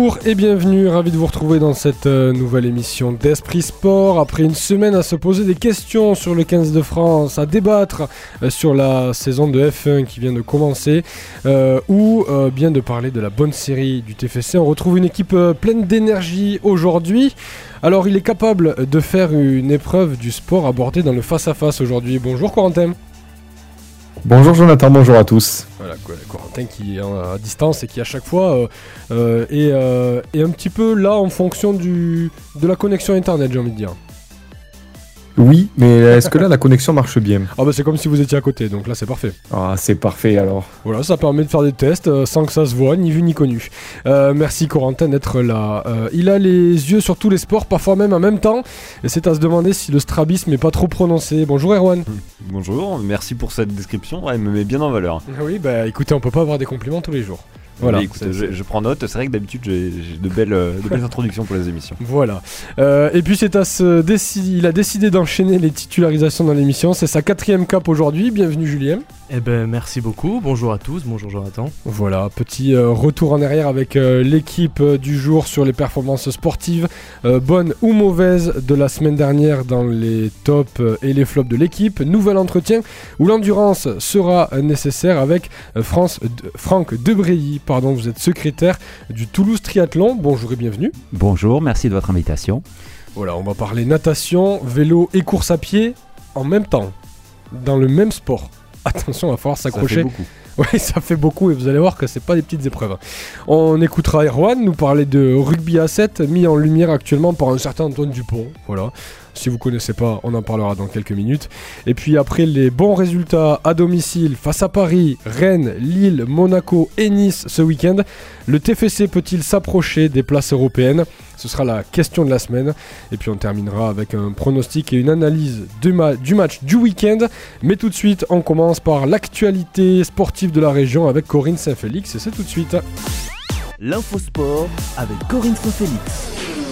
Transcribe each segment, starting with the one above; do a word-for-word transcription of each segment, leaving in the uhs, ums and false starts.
Bonjour et bienvenue, ravi de vous retrouver dans cette euh, nouvelle émission d'Esprit Sport. Après une semaine à se poser des questions sur le quinze de France, à débattre euh, sur la saison de F un qui vient de commencer, euh, ou euh, bien de parler de la bonne série du T F C. On retrouve une équipe euh, pleine d'énergie aujourd'hui. Alors il est capable de faire une épreuve du sport abordée dans le face-à-face aujourd'hui. Bonjour Corentin. Bonjour Jonathan, bonjour à tous. Voilà, Corentin qui est à distance et qui à chaque fois euh, euh, est, euh, est un petit peu là en fonction du, de la connexion internet, j'ai envie de dire. Oui, mais est-ce que là la connexion marche bien ? Ah bah c'est comme si vous étiez à côté, donc là c'est parfait. Ah c'est parfait alors. Voilà, ça permet de faire des tests euh, sans que ça se voit, ni vu ni connu. Euh, merci Corentin d'être là. Euh, il a les yeux sur tous les sports, parfois même en même temps, et c'est à se demander si le strabisme n'est pas trop prononcé. Bonjour Erwan. Bonjour, merci pour cette description, elle me met bien en valeur. Oui, bah écoutez, on peut pas avoir des compliments tous les jours. Voilà, oui, écoute, je, je prends note, c'est vrai que d'habitude j'ai, j'ai de, belles, de belles introductions pour les émissions. Voilà. Euh, et puis c'est à se décider, il a décidé d'enchaîner les titularisations dans l'émission. C'est sa quatrième cape aujourd'hui. Bienvenue Julien. Eh ben merci beaucoup. Bonjour à tous. Bonjour Jonathan. Voilà, petit euh, retour en arrière avec euh, l'équipe euh, du jour sur les performances sportives, euh, bonnes ou mauvaises de la semaine dernière dans les tops euh, et les flops de l'équipe. Nouvel entretien où l'endurance sera nécessaire avec euh, France, de, Franck Debreilly. Pardon, vous êtes secrétaire du Toulouse Triathlon. Bonjour et bienvenue. Bonjour, merci de votre invitation. Voilà, on va parler natation, vélo et course à pied en même temps, dans le même sport. Attention, il va falloir s'accrocher. Ça fait beaucoup. Oui, ça fait beaucoup et vous allez voir que c'est pas des petites épreuves. On écoutera Erwan nous parler de rugby à sept mis en lumière actuellement par un certain Antoine Dupont. Voilà. Si vous connaissez pas, on en parlera dans quelques minutes. Et puis après les bons résultats à domicile face à Paris, Rennes, Lille, Monaco et Nice ce week-end, le T F C peut-il s'approcher des places européennes ? Ce sera la question de la semaine. Et puis on terminera avec un pronostic et une analyse du, ma- du match du week-end. Mais tout de suite, on commence par l'actualité sportive de la région avec Corinne Saint-Félix. Et c'est tout de suite. L'infosport avec Corinne Saint-Félix.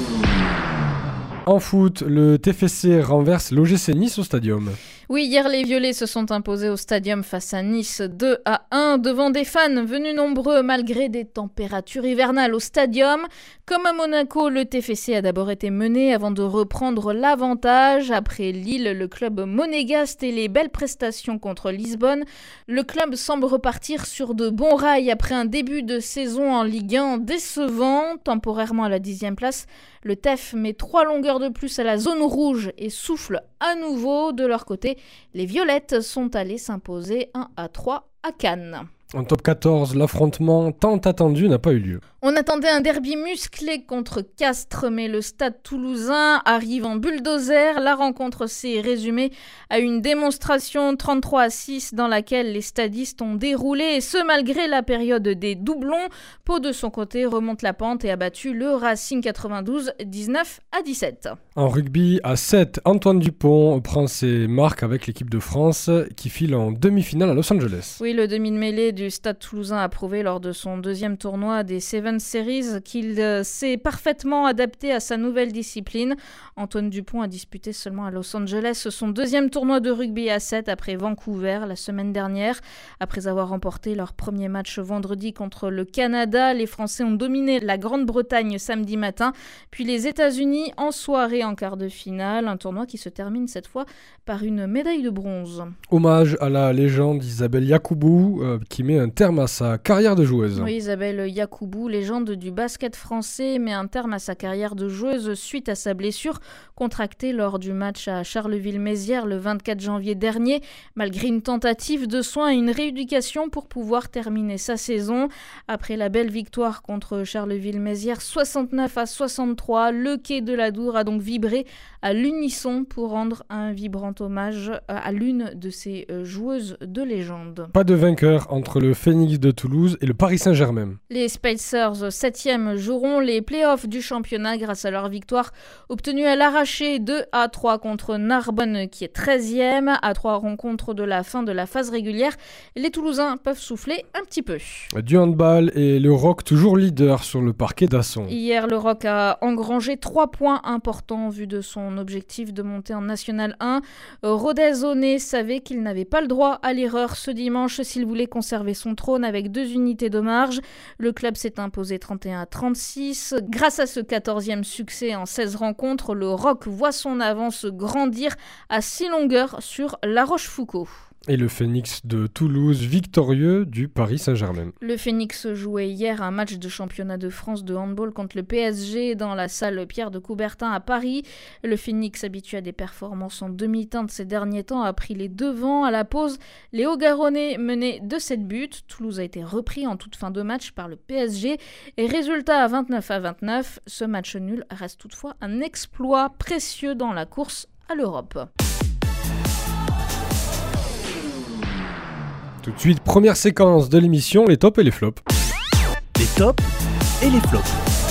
En foot, le T F C renverse l'O G C Nice au Stadium. Oui, hier les Violets se sont imposés au Stadium face à Nice deux à un devant des fans venus nombreux malgré des températures hivernales au Stadium. Comme à Monaco, le T F C a d'abord été mené avant de reprendre l'avantage. Après Lille, le club monégasque et les belles prestations contre Lisbonne, le club semble repartir sur de bons rails après un début de saison en Ligue un décevant. Temporairement à la dixième place, le T E F met trois longueurs de plus à la zone rouge et souffle à nouveau. De leur côté, les Violettes sont allées s'imposer un à trois à Cannes. En top quatorze, l'affrontement tant attendu n'a pas eu lieu. On attendait un derby musclé contre Castres, mais le Stade Toulousain arrive en bulldozer. La rencontre s'est résumée à une démonstration trente-trois à six dans laquelle les stadistes ont déroulé, et ce malgré la période des doublons. Pau de son côté remonte la pente et a battu le Racing quatre-vingt-douze dix-neuf à dix-sept. En rugby à sept, Antoine Dupont prend ses marques avec l'équipe de France qui file en demi-finale à Los Angeles. Oui, le demi de mêlée du Stade Toulousain a prouvé lors de son deuxième tournoi des Seven Series qu'il euh, s'est parfaitement adapté à sa nouvelle discipline. Antoine Dupont a disputé seulement à Los Angeles son deuxième tournoi de rugby à sept après Vancouver la semaine dernière. Après avoir remporté leur premier match vendredi contre le Canada, les Français ont dominé la Grande-Bretagne samedi matin, puis les États-Unis en soirée en quart de finale. Un tournoi qui se termine cette fois par une médaille de bronze. Hommage à la légende Isabelle Yacoubou euh, qui met un terme à sa carrière de joueuse. Oui, Isabelle Yacoubou, légende du basket français, met un terme à sa carrière de joueuse suite à sa blessure contractée lors du match à Charleville-Mézières le vingt-quatre janvier dernier, malgré une tentative de soins et une rééducation pour pouvoir terminer sa saison. Après la belle victoire contre Charleville-Mézières soixante-neuf à soixante-trois, le quai de l'Adour a donc vibré à l'unisson pour rendre un vibrant hommage à l'une de ses joueuses de légende. Pas de vainqueur entre le Phoenix de Toulouse et le Paris Saint-Germain. Les Spacers, septième, joueront les playoffs du championnat grâce à leur victoire obtenue à l'arraché deux à trois contre Narbonne qui est treizième. À trois rencontres de la fin de la phase régulière, les Toulousains peuvent souffler un petit peu. Du handball et le Rock toujours leader sur le parquet d'Asson. Hier, le Rock a engrangé trois points importants vu de son objectif de monter en National un. Rodez Oné savait qu'il n'avait pas le droit à l'erreur ce dimanche s'il voulait conserver son trône avec deux unités de marge. Le club s'est imposé imposé trente et un à trente-six. Grâce à ce quatorzième succès en seize rencontres, le Roc voit son avance grandir à six longueurs sur La Rochefoucauld. Et le Phoenix de Toulouse victorieux du Paris Saint-Germain. Le Phoenix jouait hier un match de championnat de France de handball contre le P S G dans la salle Pierre de Coubertin à Paris. Le Phoenix, habitué à des performances en demi-teinte ces derniers temps, a pris les devants. À la pause, les Hauts-Garonnais menaient de sept buts. Toulouse a été repris en toute fin de match par le P S G. Et résultat à vingt-neuf à vingt-neuf, ce match nul reste toutefois un exploit précieux dans la course à l'Europe. Tout de suite, première séquence de l'émission, les tops et les flops. Les tops et les flops.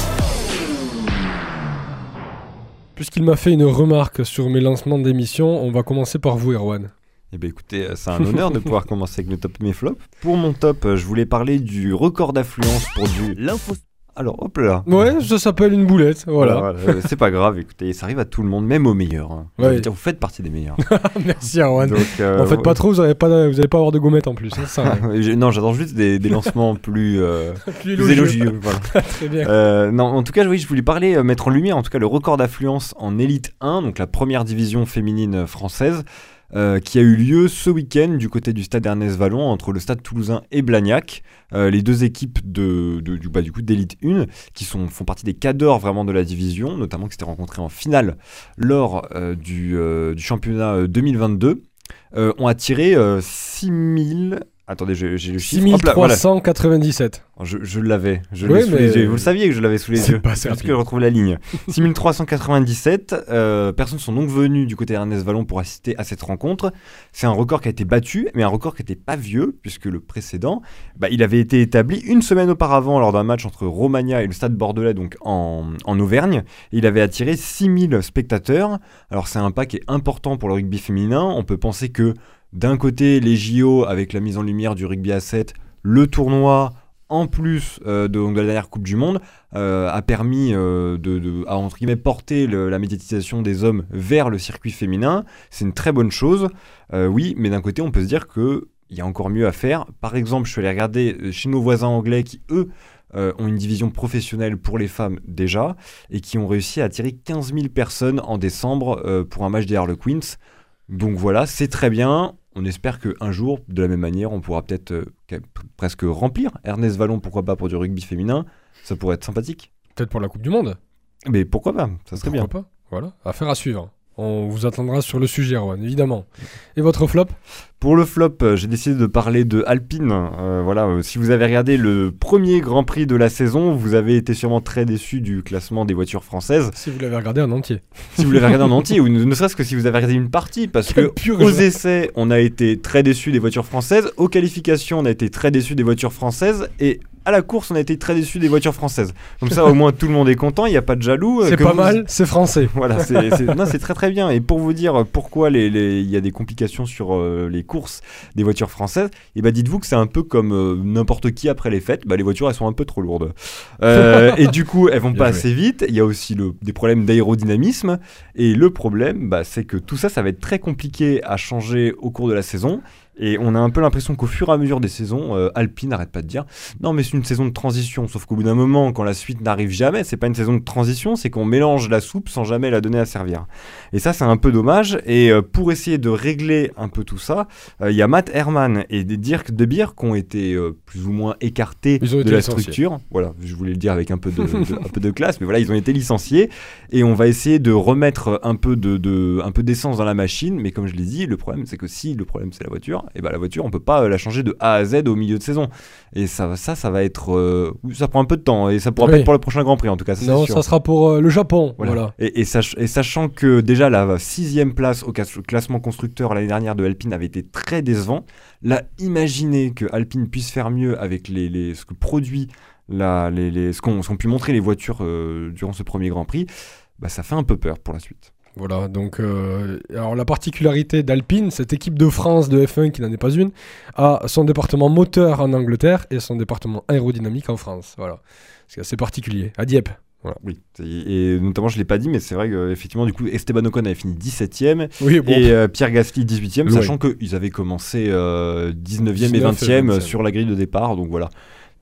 Puisqu'il m'a fait une remarque sur mes lancements d'émission, on va commencer par vous, Erwan. Eh bien écoutez, c'est un honneur de pouvoir commencer avec mes tops et mes flops. Pour mon top, je voulais parler du record d'affluence pour du... L'info. Alors hop là. Ouais, ça s'appelle une boulette, voilà. Voilà, voilà. C'est pas grave, écoutez, ça arrive à tout le monde, même aux meilleurs. Hein. Ouais. Je veux dire, vous faites partie des meilleurs. Merci, Erwan. Donc, euh, en faites ouais. pas trop, vous n'allez pas, vous allez pas avoir de gommettes en plus. Hein, ça, hein. Je- non, j'attends juste des, des lancements plus, euh, Plus plus élogieux. Voilà. Très bien. Euh, non, en tout cas, oui, je voulais parler, euh, mettre en lumière en tout cas le record d'affluence en Élite un, donc la première division féminine française, euh, qui a eu lieu ce week-end du côté du stade Ernest Vallon entre le stade toulousain et Blagnac. Euh, les deux équipes de, de, du, bah, du coup, d'Élite un qui sont, font partie des cadors vraiment de la division, notamment qui s'étaient rencontrés en finale lors euh, du, euh, du championnat deux mille vingt-deux, euh, ont attiré euh, six mille... Attendez, j'ai, j'ai le chiffre. six Hop là, voilà. trois cent quatre-vingt-dix-sept. Je, je l'avais, je Oui, l'ai sous mais- les yeux. Vous le saviez que je l'avais sous les C'est yeux. pas Parce certain. que je retrouve la ligne. six mille trois cent quatre-vingt-dix-sept euh, personnes sont donc venues du côté d'Ernest Vallon pour assister à cette rencontre. C'est un record qui a été battu, mais un record qui n'était pas vieux, puisque le précédent, bah, il avait été établi une semaine auparavant lors d'un match entre Romagna et le Stade Bordelais, donc en, en Auvergne. Et il avait attiré six mille spectateurs. Alors c'est un pas qui est important pour le rugby féminin. On peut penser que d'un côté, les J O avec la mise en lumière du rugby à sept, le tournoi, en plus euh, de, de la dernière Coupe du Monde, euh, a permis euh, de, de à, entre guillemets, porter le, la médiatisation des hommes vers le circuit féminin. C'est une très bonne chose, euh, oui, mais d'un côté, on peut se dire qu'il y a encore mieux à faire. Par exemple, je suis allé regarder chez nos voisins anglais qui, eux, euh, ont une division professionnelle pour les femmes déjà, et qui ont réussi à attirer quinze mille personnes en décembre euh, pour un match des Harlequins. Donc voilà, c'est très bien. On espère qu'un jour, de la même manière, on pourra peut-être euh, qu- presque remplir Ernest Vallon, pourquoi pas, pour du rugby féminin. Ça pourrait être sympathique. Peut-être pour la Coupe du Monde. Mais pourquoi pas, ça serait Pourquoi pas. Voilà, affaire à suivre. On vous attendra sur le sujet, Erwan, évidemment. Et votre flop ? Pour le flop, euh, j'ai décidé de parler de Alpine. Euh, voilà, euh, si vous avez regardé le premier Grand Prix de la saison, vous avez été sûrement très déçu du classement des voitures françaises. Si vous l'avez regardé en entier. Si vous l'avez regardé en entier, ou ne, ne serait-ce que si vous avez regardé une partie, parce que Pur aux jeu. essais, on a été très déçu des voitures françaises. Aux qualifications, on a été très déçu des voitures françaises. Et à la course, on a été très déçu des voitures françaises. Comme ça, au moins, tout le monde est content. Il n'y a pas de jaloux. euh, C'est que pas vous- mal, c'est français. Voilà, c'est, c'est, non, c'est très très bien. Et pour vous dire pourquoi les, les, il y a des complications sur euh, les courses des voitures françaises, et bah dites-vous que c'est un peu comme euh, n'importe qui après les fêtes. Bah, les voitures, elles sont un peu trop lourdes. Euh, et du coup, elles vont Bien pas joué. assez vite. Il y a aussi le, des problèmes d'aérodynamisme. Et le problème, bah, c'est que tout ça, ça va être très compliqué à changer au cours de la saison. Et on a un peu l'impression qu'au fur et à mesure des saisons, euh, Alpine n'arrête pas de dire non mais c'est une saison de transition, sauf qu'au bout d'un moment, quand la suite n'arrive jamais, c'est pas une saison de transition, c'est qu'on mélange la soupe sans jamais la donner à servir. Et ça, c'est un peu dommage. Et euh, pour essayer de régler un peu tout ça, il euh, y a Matt Herman et Dirk De Beer qui ont été euh, plus ou moins écartés Ils ont de été la licenciés. structure. Voilà, je voulais le dire avec un peu de, de- un peu de classe, mais voilà, ils ont été licenciés. Et on va essayer de remettre un peu de, de un peu d'essence dans la machine. Mais comme je l'ai dit, le problème, c'est que si le problème c'est la voiture, et ben la voiture, on peut pas euh, la changer de A à Z au milieu de saison. Et ça, ça, ça va être, euh, ça prend un peu de temps et ça pourra Oui. pas être pour le prochain Grand Prix en tout cas. Ça, Non, c'est sûr. ça sera pour euh, le Japon. Voilà. Voilà. Et, et, sach- et sachant que déjà la sixième place au cas- classement constructeur l'année dernière de Alpine avait été très décevant, là, imaginez que Alpine puisse faire mieux avec les, les, ce que produit la, les, les, ce qu'ont ce qu'ont pu montrer les voitures euh, durant ce premier Grand Prix, bah, ça fait un peu peur pour la suite. Voilà, donc euh, alors la particularité d'Alpine, cette équipe de France de F un qui n'en est pas une, a son département moteur en Angleterre et son département aérodynamique en France. Voilà, c'est assez particulier. À Dieppe. Voilà. Oui, et, et notamment je l'ai pas dit, mais c'est vrai qu'effectivement du coup Esteban Ocon avait fini dix-septième Oui, bon. et euh, Pierre Gasly dix-huitième, Oui. sachant qu'ils avaient commencé euh, dix-neuvième et dix-neuf et vingtième vingtième. sur la grille de départ, donc voilà.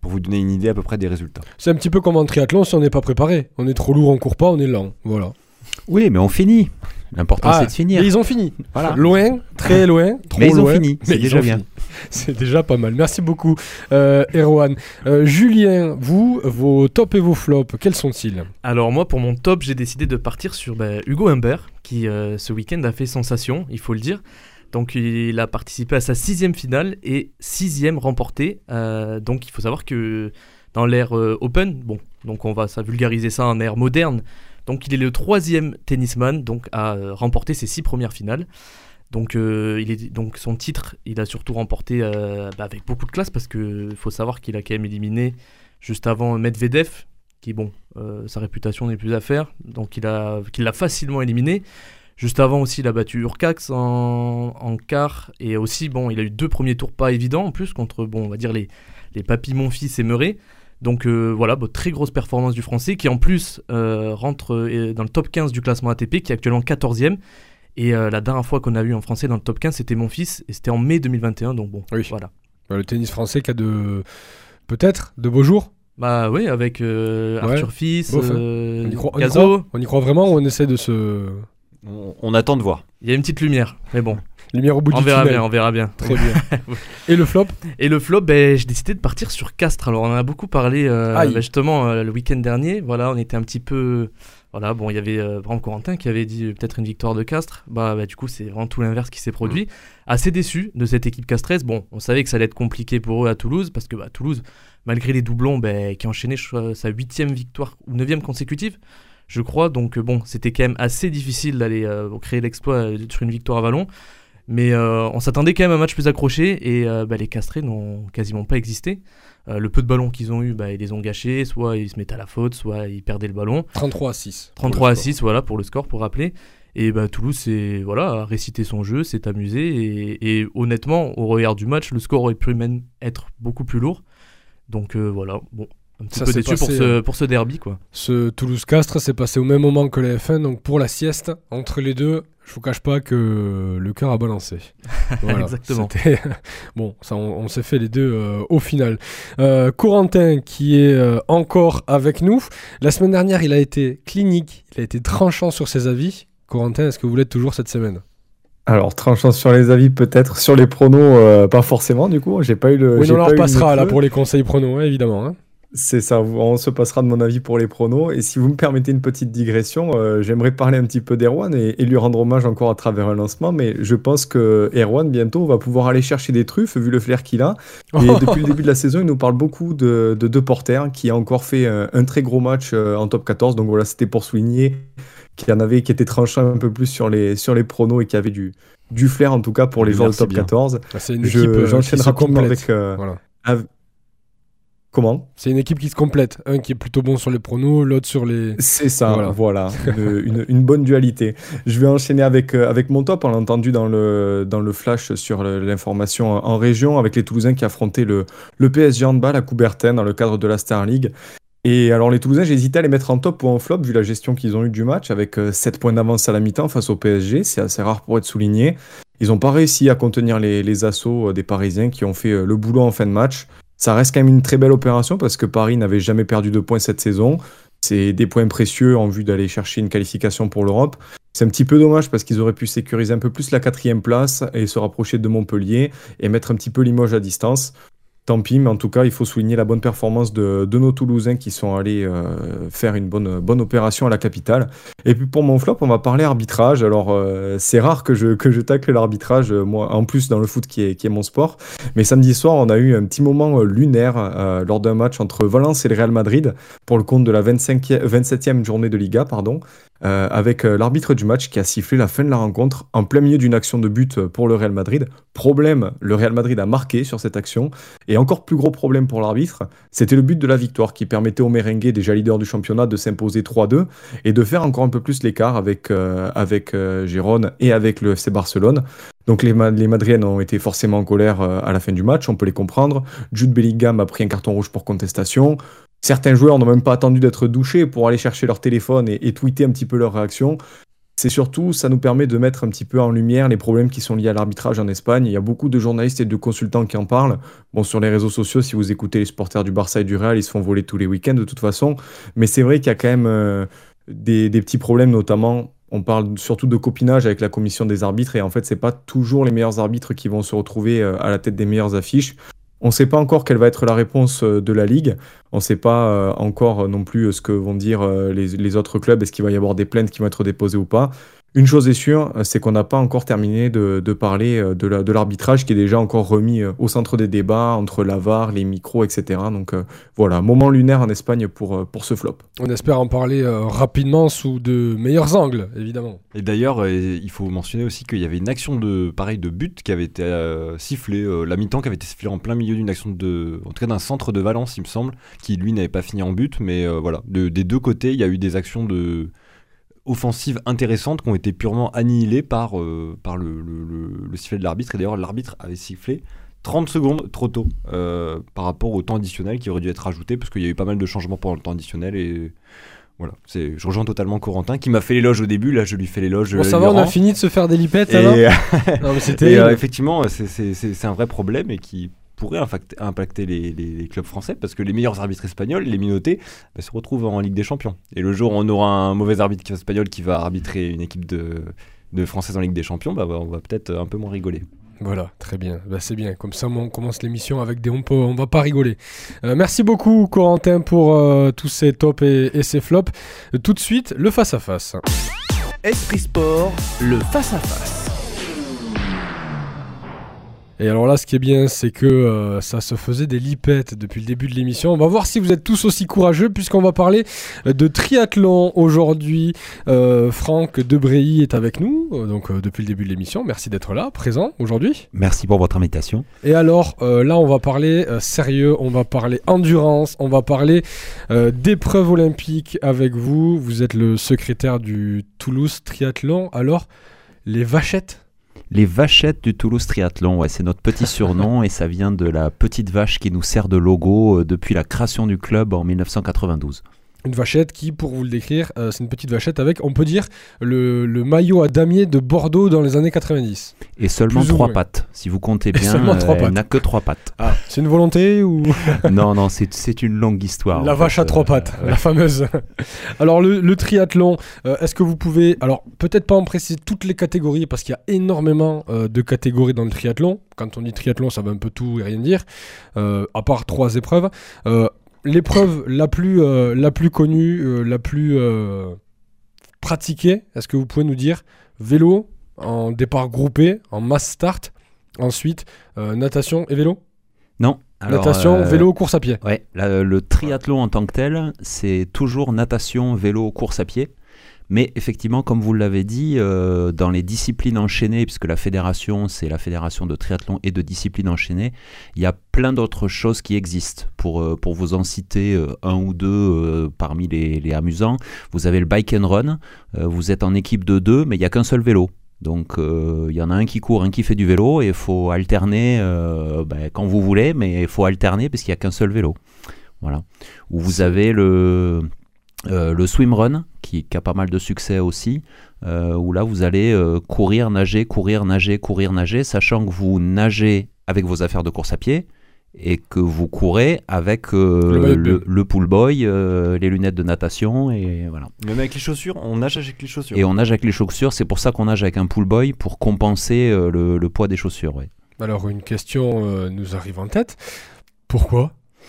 pour vous donner une idée à peu près des résultats. C'est un petit peu comme en triathlon, si on n'est pas préparé. On est trop lourd, on court pas, on est lent. Voilà. Oui, mais on finit. L'important, Ah, c'est de finir. Mais ils ont fini. Voilà. Loin, très loin, trop Mais ils ont loin. fini, c'est mais ils déjà ont bien. fini. C'est déjà pas mal. Merci beaucoup, euh, Erwan. Euh, Julien, vous, vos tops et vos flops, quels sont-ils ? Alors moi, pour mon top, j'ai décidé de partir sur bah, Hugo Humbert, qui euh, ce week-end a fait sensation, il faut le dire. Donc il a participé à sa sixième finale et sixième remportée. Euh, donc il faut savoir que dans l'ère euh, Open, bon, donc on va ça vulgariser ça en ère moderne. Donc il est le troisième tennisman donc à euh, remporter ses six premières finales. Donc, euh, il est, donc son titre, il a surtout remporté euh, bah, avec beaucoup de classe parce qu'il faut savoir qu'il a quand même éliminé juste avant Medvedev, qui bon, euh, sa réputation n'est plus à faire, donc il a, qu'il l'a facilement éliminé. Juste avant aussi, il a battu Urcax en, en quart et aussi bon, il a eu deux premiers tours pas évidents en plus contre bon, on va dire les les papis Monfils et Murray. Donc euh, voilà, bah, très grosse performance du Français qui en plus euh, rentre euh, dans le top quinze du classement A T P, qui est actuellement quatorzième. Et euh, la dernière fois qu'on a eu un Français dans le top quinze, c'était mon fils, et c'était en mai deux mille vingt et un, donc bon, Oui. voilà. Bah, le tennis français qui a de... peut-être de beaux jours. Bah oui, avec euh, Ouais. Arthur Fils, Bof, hein. euh, On y croit, on y Cazot. croit On y croit vraiment ou on essaie de se... On, on attend de voir. Il y a une petite lumière, mais bon, Lumière au bout on du verra tunnel. bien, on verra bien. Très bien. Et le flop ? Et le flop, ben, j'ai décidé de partir sur Castres. Alors on en a beaucoup parlé euh, Aïe. ben, justement euh, le week-end dernier. Voilà, on était un petit peu... Voilà, bon, il y avait euh, Bram Corentin qui avait dit euh, peut-être une victoire de Castres. Bah, bah du coup, c'est vraiment tout l'inverse qui s'est produit. Assez déçu de cette équipe castraise. Bon, on savait que ça allait être compliqué pour eux à Toulouse, parce que bah, Toulouse, malgré les doublons, ben, qui a enchaîné je crois, sa huitième victoire ou neuvième consécutive, je crois. Donc euh, bon, c'était quand même assez difficile d'aller euh, créer l'exploit euh, sur une victoire à Vallon. Mais euh, on s'attendait quand même à un match plus accroché et euh, bah, les castrés n'ont quasiment pas existé. Euh, le peu de ballons qu'ils ont eu, bah, ils les ont gâchés, soit ils se mettaient à la faute, soit ils perdaient le ballon. trente-trois à six. trente-trois à six, voilà, pour le score, pour rappeler. Et bah, Toulouse c'est, voilà, a récité son jeu, s'est amusé. Et, et honnêtement, au regard du match, le score aurait pu même être beaucoup plus lourd. Donc euh, voilà, bon, un petit Ça peu s'est déçu passé, pour, ce, euh, pour ce derby, quoi. Ce Toulouse-Castres s'est passé au même moment que la F un, donc pour la sieste, entre les deux, je vous cache pas que le cœur a balancé. Voilà, Exactement. c'était- bon, ça, on, on s'est fait les deux euh, au final. Euh, Corentin, qui est euh, encore avec nous. La semaine dernière, il a été clinique, il a été tranchant sur ses avis. Corentin, est-ce que vous l'êtes toujours cette semaine ? Alors, tranchant sur les avis, peut-être. Sur les pronos, euh, pas forcément, du coup. J'ai pas eu le. Oui, j'ai on leur pas eu le passera là feu. pour les conseils pronos, hein, évidemment. hein. C'est ça, on se passera de mon avis pour les pronos. Et si vous me permettez une petite digression, euh, j'aimerais parler un petit peu d'Erwan et, et lui rendre hommage encore à travers un lancement. Mais je pense que Erwan, bientôt, va pouvoir aller chercher des truffes, vu le flair qu'il a. Et depuis le début de la saison, il nous parle beaucoup de, de De Porter, qui a encore fait un, un très gros match euh, en top quatorze. Donc voilà, c'était pour souligner qu'il y en avait qui étaient tranchants un peu plus sur les, sur les pronos et qui avaient du, du flair, en tout cas, pour les joueurs de Merci top bien. quatorze. C'est une Je- équipe euh, j'enchaîne qui se rapidement complète. avec, euh, Voilà. Av- Comment? C'est une équipe qui se complète. Un qui est plutôt bon sur les pronos, l'autre sur les... C'est ça, Voilà. voilà, une, une- une bonne dualité. Je vais enchaîner avec, euh, avec mon top. On l'a entendu dans le, dans le flash sur le- l'information en, en région, avec les Toulousains qui affrontaient le, le P S G Handball à Coubertin dans le cadre de la Star League. Et alors les Toulousains, j'hésitais à les mettre en top ou en flop vu la gestion qu'ils ont eue du match, avec euh, sept points d'avance à la mi-temps face au P S G. C'est assez rare pour être souligné. Ils n'ont pas réussi à contenir les, les assauts euh, des Parisiens qui ont fait euh, le boulot en fin de match. Ça reste quand même une très belle opération parce que Paris n'avait jamais perdu de points cette saison. C'est des points précieux en vue d'aller chercher une qualification pour l'Europe. C'est un petit peu dommage parce qu'ils auraient pu sécuriser un peu plus la quatrième place et se rapprocher de Montpellier et mettre un petit peu Limoges à distance. Tant pis, mais en tout cas, il faut souligner la bonne performance de, de nos Toulousains qui sont allés euh, faire une bonne, bonne opération à la capitale. Et puis pour mon flop, on va parler arbitrage. Alors, euh, c'est rare que je, que je tacle l'arbitrage, euh, moi, en plus dans le foot qui est, qui est mon sport. Mais samedi soir, on a eu un petit moment euh, lunaire euh, lors d'un match entre Valence et le Real Madrid pour le compte de la vingt-cinquième, vingt-septième journée de Liga, pardon. Euh, avec euh, l'arbitre du match qui a sifflé la fin de la rencontre en plein milieu d'une action de but pour le Real Madrid. Problème, le Real Madrid a marqué sur cette action. Et encore plus gros problème pour l'arbitre, c'était le but de la victoire qui permettait aux Merengues, déjà leader du championnat, de s'imposer trois deux et de faire encore un peu plus l'écart avec, euh, avec euh, Gérone et avec le F C Barcelone. Donc les, Ma- les Madriennes ont été forcément en colère euh, à la fin du match, on peut les comprendre. Jude Bellingham a pris un carton rouge pour contestation. Certains joueurs n'ont même pas attendu d'être douchés pour aller chercher leur téléphone et, et tweeter un petit peu leur réaction. c'est surtout, ça nous permet de mettre un petit peu en lumière les problèmes qui sont liés à l'arbitrage en Espagne. Il y a beaucoup de journalistes et de consultants qui en parlent. Bon, sur les réseaux sociaux, si vous écoutez les supporters du Barça et du Real, ils se font voler tous les week-ends de toute façon. Mais c'est vrai qu'il y a quand même euh, des, des petits problèmes, notamment, on parle surtout de copinage avec la commission des arbitres. Et en fait, c'est pas toujours les meilleurs arbitres qui vont se retrouver euh, à la tête des meilleures affiches. On ne sait pas encore quelle va être la réponse de la Ligue. On ne sait pas euh, encore non plus ce que vont dire euh, les, les autres clubs. Est-ce qu'il va y avoir des plaintes qui vont être déposées ou pas? Une chose est sûre, c'est qu'on n'a pas encore terminé de, de parler de, la, de l'arbitrage qui est déjà encore remis au centre des débats entre la V A R, les micros, et cetera. Donc euh, voilà, moment lunaire en Espagne pour, pour ce flop. On espère en parler euh, rapidement sous de meilleurs angles, évidemment. Et d'ailleurs, euh, il faut mentionner aussi qu'il y avait une action de pareil de but qui avait été euh, sifflée, euh, la mi-temps qui avait été sifflée en plein milieu d'une action de, en tout cas d'un centre de Valence, il me semble, qui lui n'avait pas fini en but, mais euh, voilà, de, des deux côtés, il y a eu des actions de offensives intéressantes qui ont été purement annihilées par, euh, par le, le, le, le sifflet de l'arbitre. Et d'ailleurs, l'arbitre avait sifflé trente secondes trop tôt euh, par rapport au temps additionnel qui aurait dû être ajouté, parce qu'il y a eu pas mal de changements pendant le temps additionnel. Et voilà, c'est, je rejoins totalement Corentin qui m'a fait l'éloge au début. Là, je lui fais l'éloge. Bon, ça va, on a fini de se faire des lipettes, et alors non, mais c'était... et euh, effectivement, c'est, c'est, c'est, c'est un vrai problème et qui pourrait impacter les, les, les clubs français, parce que les meilleurs arbitres espagnols, les minotés, bah, se retrouvent en Ligue des Champions. Et le jour où on aura un mauvais arbitre espagnol qui va arbitrer une équipe de, de Françaises en Ligue des Champions, bah, on va peut-être un peu moins rigoler. Voilà, très bien. Bah, c'est bien. Comme ça, on commence l'émission avec des on peut, on va pas rigoler. Euh, merci beaucoup, Corentin, pour euh, tous ces tops et, et ces flops. Euh, tout de suite, le face-à-face. Esprit Sport, le face-à-face. Et alors là, ce qui est bien, c'est que euh, ça se faisait des lipettes depuis le début de l'émission. On va voir si vous êtes tous aussi courageux, puisqu'on va parler de triathlon aujourd'hui. Euh, Franck Debreilly est avec nous, euh, donc euh, depuis le début de l'émission. Merci d'être là, présent aujourd'hui. Merci pour votre invitation. Et alors, euh, là, on va parler euh, sérieux, on va parler endurance, on va parler euh, d'épreuves olympiques avec vous. Vous êtes le secrétaire du Toulouse Triathlon. Alors, les vachettes ? Les vachettes du Toulouse Triathlon, ouais, c'est notre petit surnom et ça vient de la petite vache qui nous sert de logo euh, depuis la création du club en dix-neuf cent quatre-vingt-douze. Une vachette qui, pour vous le décrire, euh, c'est une petite vachette avec, on peut dire, le, le maillot à damier de Bordeaux dans les années quatre-vingt-dix. Et seulement Plus ou trois moins. pattes, si vous comptez bien, seulement euh, trois pattes. elle n'a que trois pattes. Ah, c'est une volonté ou... Non, non, c'est, c'est une longue histoire. La en vache fait, à trois euh, pattes, ouais. la fameuse. Alors le, le triathlon, euh, est-ce que vous pouvez, alors peut-être pas en préciser toutes les catégories, parce qu'il y a énormément euh, de catégories dans le triathlon. Quand on dit triathlon, ça veut un peu tout et rien dire, euh, à part trois épreuves. Euh, l'épreuve la plus, euh, la plus connue, euh, la plus euh, pratiquée, est-ce que vous pouvez nous dire vélo, en départ groupé, en mass start, ensuite euh, natation et vélo? Non. Alors, natation, euh, vélo, course à pied. Ouais, la- le triathlon en tant que tel, c'est toujours natation, vélo, course à pied. Mais effectivement, comme vous l'avez dit, euh, dans les disciplines enchaînées, puisque la fédération, c'est la fédération de triathlon et de disciplines enchaînées, il y a plein d'autres choses qui existent. Pour, euh, pour vous en citer euh, un ou deux euh, parmi les, les amusants, vous avez le bike and run. Euh, vous êtes en équipe de deux, mais il n'y a qu'un seul vélo. Donc il euh, y en a un qui court, un qui fait du vélo, et il faut alterner euh, ben, quand vous voulez, mais il faut alterner parce qu'il n'y a qu'un seul vélo. Voilà. Ou vous avez le... Euh, le swimrun qui, qui a pas mal de succès aussi, euh, où là vous allez euh, courir, nager, courir, nager, courir, nager, sachant que vous nagez avec vos affaires de course à pied et que vous courez avec euh, Le le, le pool boy, euh, les lunettes de natation et voilà. Même avec les chaussures, on nage avec les chaussures. Et on nage avec les chaussures, c'est pour ça qu'on nage avec un pool boy pour compenser euh, le, le poids des chaussures. Ouais. Alors une question euh, nous arrive en tête. Pourquoi ?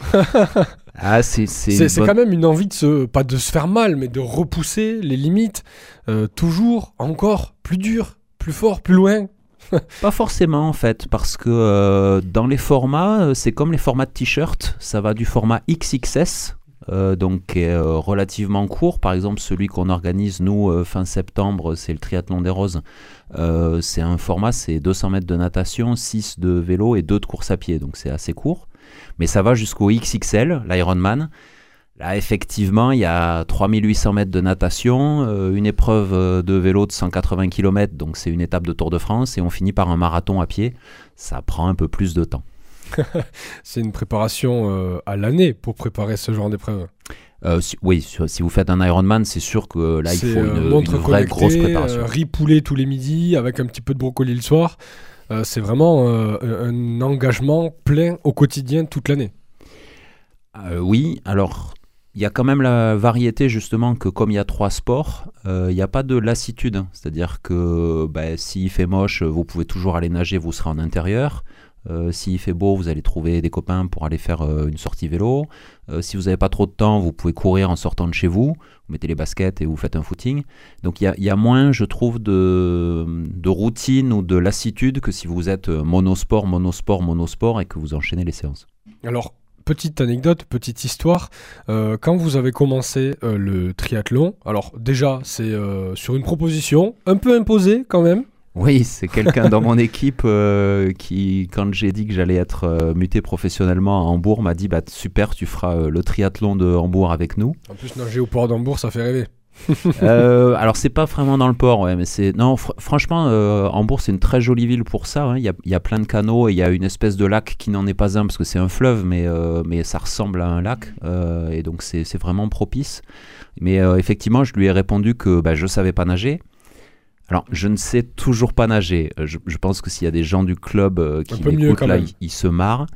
Ah, c'est c'est, C'est, une c'est bonne- quand même une envie de se, pas de se faire mal, mais de repousser les limites, euh, toujours, encore, plus dur, plus fort, plus loin. Pas forcément en fait, parce que euh, dans les formats, euh, c'est comme les formats de t-shirt, ça va du format X X S, euh, donc qui est euh, relativement court. Par exemple, celui qu'on organise nous euh, fin septembre, c'est le triathlon des Roses. Euh, c'est un format, c'est deux cents mètres de natation, six de vélo et deux de course à pied, donc c'est assez court. Mais ça va jusqu'au X X L, l'Ironman. Là, effectivement, il y a trois mille huit cents mètres de natation, euh, une épreuve euh, de vélo de cent quatre-vingts kilomètres, donc c'est une étape de Tour de France, et on finit par un marathon à pied. Ça prend un peu plus de temps. C'est une préparation euh, à l'année pour préparer ce genre d'épreuve. Euh, si, oui, si, si vous faites un Ironman, c'est sûr que là, il C'est, faut une, euh, montre une vraie connectée, grosse préparation. euh, riz poulet tous les midis avec un petit peu de brocoli le soir. Euh, c'est vraiment euh, un engagement plein au quotidien toute l'année. Euh, oui, alors il y a quand même la variété justement que comme il y a trois sports, euh, il n'y a pas de lassitude. Hein. C'est-à-dire que bah, s'il fait moche, vous pouvez toujours aller nager, vous serez en intérieur. Euh, s'il fait beau, vous allez trouver des copains pour aller faire euh, une sortie vélo. Euh, si vous n'avez pas trop de temps, vous pouvez courir en sortant de chez vous. Vous mettez les baskets et vous faites un footing. Donc il y, y a moins, je trouve, de, de routine ou de lassitude que si vous êtes monosport, monosport, monosport et que vous enchaînez les séances. Alors, petite anecdote, petite histoire. Euh, quand vous avez commencé euh, le triathlon, alors déjà, c'est euh, sur une proposition un peu imposée quand même. Oui, c'est quelqu'un dans mon équipe euh, qui, quand j'ai dit que j'allais être euh, muté professionnellement à Hambourg, m'a dit bah, « Super, tu feras euh, le triathlon de Hambourg avec nous. » En plus, nager au port d'Hambourg, ça fait rêver. euh, alors, c'est pas vraiment dans le port, ouais, mais c'est... Non, fr- franchement, euh, Hambourg, c'est une très jolie ville pour ça. Il hein. y, y a plein de canaux et il y a une espèce de lac qui n'en est pas un parce que c'est un fleuve, mais, euh, mais ça ressemble à un lac. Euh, et donc, c'est, c'est vraiment propice. Mais euh, effectivement, je lui ai répondu que bah, je savais pas nager. Alors, je ne sais toujours pas nager. Je, je pense que s'il y a des gens du club euh, qui m'écoutent, là, ils, ils se marrent.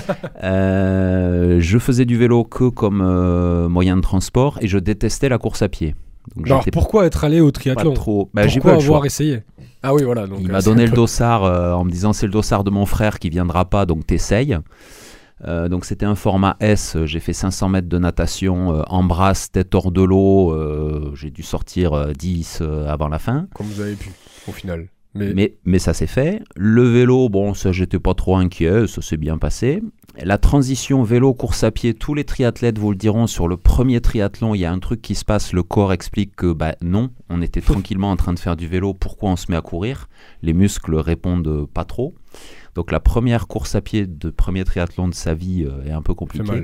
euh, je faisais du vélo que comme euh, moyen de transport et je détestais la course à pied. Donc, alors, pourquoi être allé au triathlon ? trop... bah, Pourquoi j'ai pas avoir le choix. essayé ? Ah oui, voilà. Donc, Il euh, m'a donné le dossard euh, en me disant c'est le dossard de mon frère qui viendra pas, donc t'essayes. Euh, donc c'était un format S, j'ai fait cinq cents mètres de natation euh, en brasse, tête hors de l'eau, euh, j'ai dû sortir euh, dix euh, avant la fin. Comme vous avez pu, au final. Mais... Mais, mais ça s'est fait. Le vélo, bon, ça j'étais pas trop inquiet, ça s'est bien passé. La transition vélo-course à pied, tous les triathlètes vous le diront, sur le premier triathlon, il y a un truc qui se passe, le corps explique que bah, non, on était tranquillement en train de faire du vélo, pourquoi on se met à courir ? Les muscles répondent pas trop. Donc la première course à pied de premier triathlon de sa vie euh, est un peu compliquée.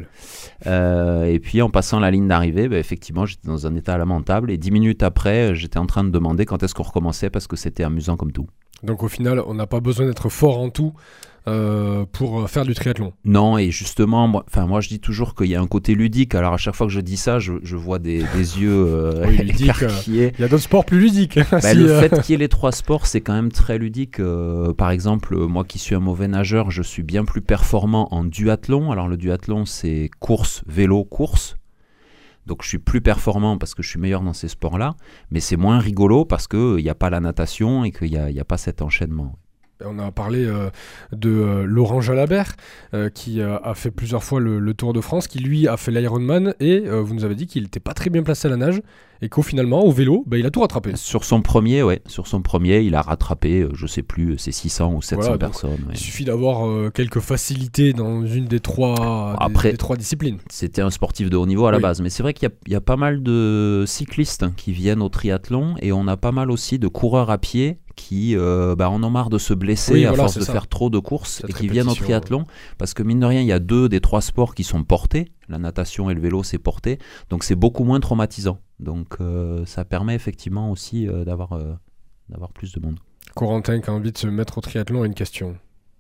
Euh, et puis en passant la ligne d'arrivée, bah, effectivement j'étais dans un état lamentable et dix minutes après j'étais en train de demander quand est-ce qu'on recommençait parce que c'était amusant comme tout. Donc au final on n'a pas besoin d'être fort en tout euh, pour faire du triathlon. Non, et justement, moi, moi je dis toujours qu'il y a un côté ludique. Alors à chaque fois que je dis ça, je, je vois des, des yeux euh, oui, ludique, écarquillés. Il y a d'autres sports plus ludiques. Bah, si, le euh... fait qu'il y ait les trois sports, c'est quand même très ludique. Euh, par exemple, moi qui suis un mauvais nageur, je suis bien plus performant en duathlon. Alors le duathlon, c'est course, vélo, course. Donc je suis plus performant parce que je suis meilleur dans ces sports-là. Mais c'est moins rigolo parce qu'il n'y a pas la natation et qu'il n'y a, y a pas cet enchaînement. On a parlé euh, de euh, Laurent Jalabert euh, qui euh, a fait plusieurs fois le, le Tour de France, qui lui a fait l'Ironman et euh, vous nous avez dit qu'il n'était pas très bien placé à la nage et qu'au finalement au vélo bah, il a tout rattrapé. Sur son premier, ouais, sur son premier, il a rattrapé, euh, je sais plus, c'est six cents ou sept cents voilà, personnes. Ouais. Il suffit d'avoir euh, quelques facilités dans une des trois, Après, des, des trois disciplines. C'était un sportif de haut niveau à la oui. base, mais c'est vrai qu'il y a, il y a pas mal de cyclistes qui viennent au triathlon et on a pas mal aussi de coureurs à pied qui euh, bah, en ont marre de se blesser oui, à voilà, force de ça. faire trop de courses Cette et qui viennent au triathlon ouais. parce que mine de rien il y a deux des trois sports qui sont portés, la natation et le vélo c'est porté, donc c'est beaucoup moins traumatisant, donc euh, ça permet effectivement aussi euh, d'avoir, euh, d'avoir plus de monde. Corentin qui a envie de se mettre au triathlon a une question.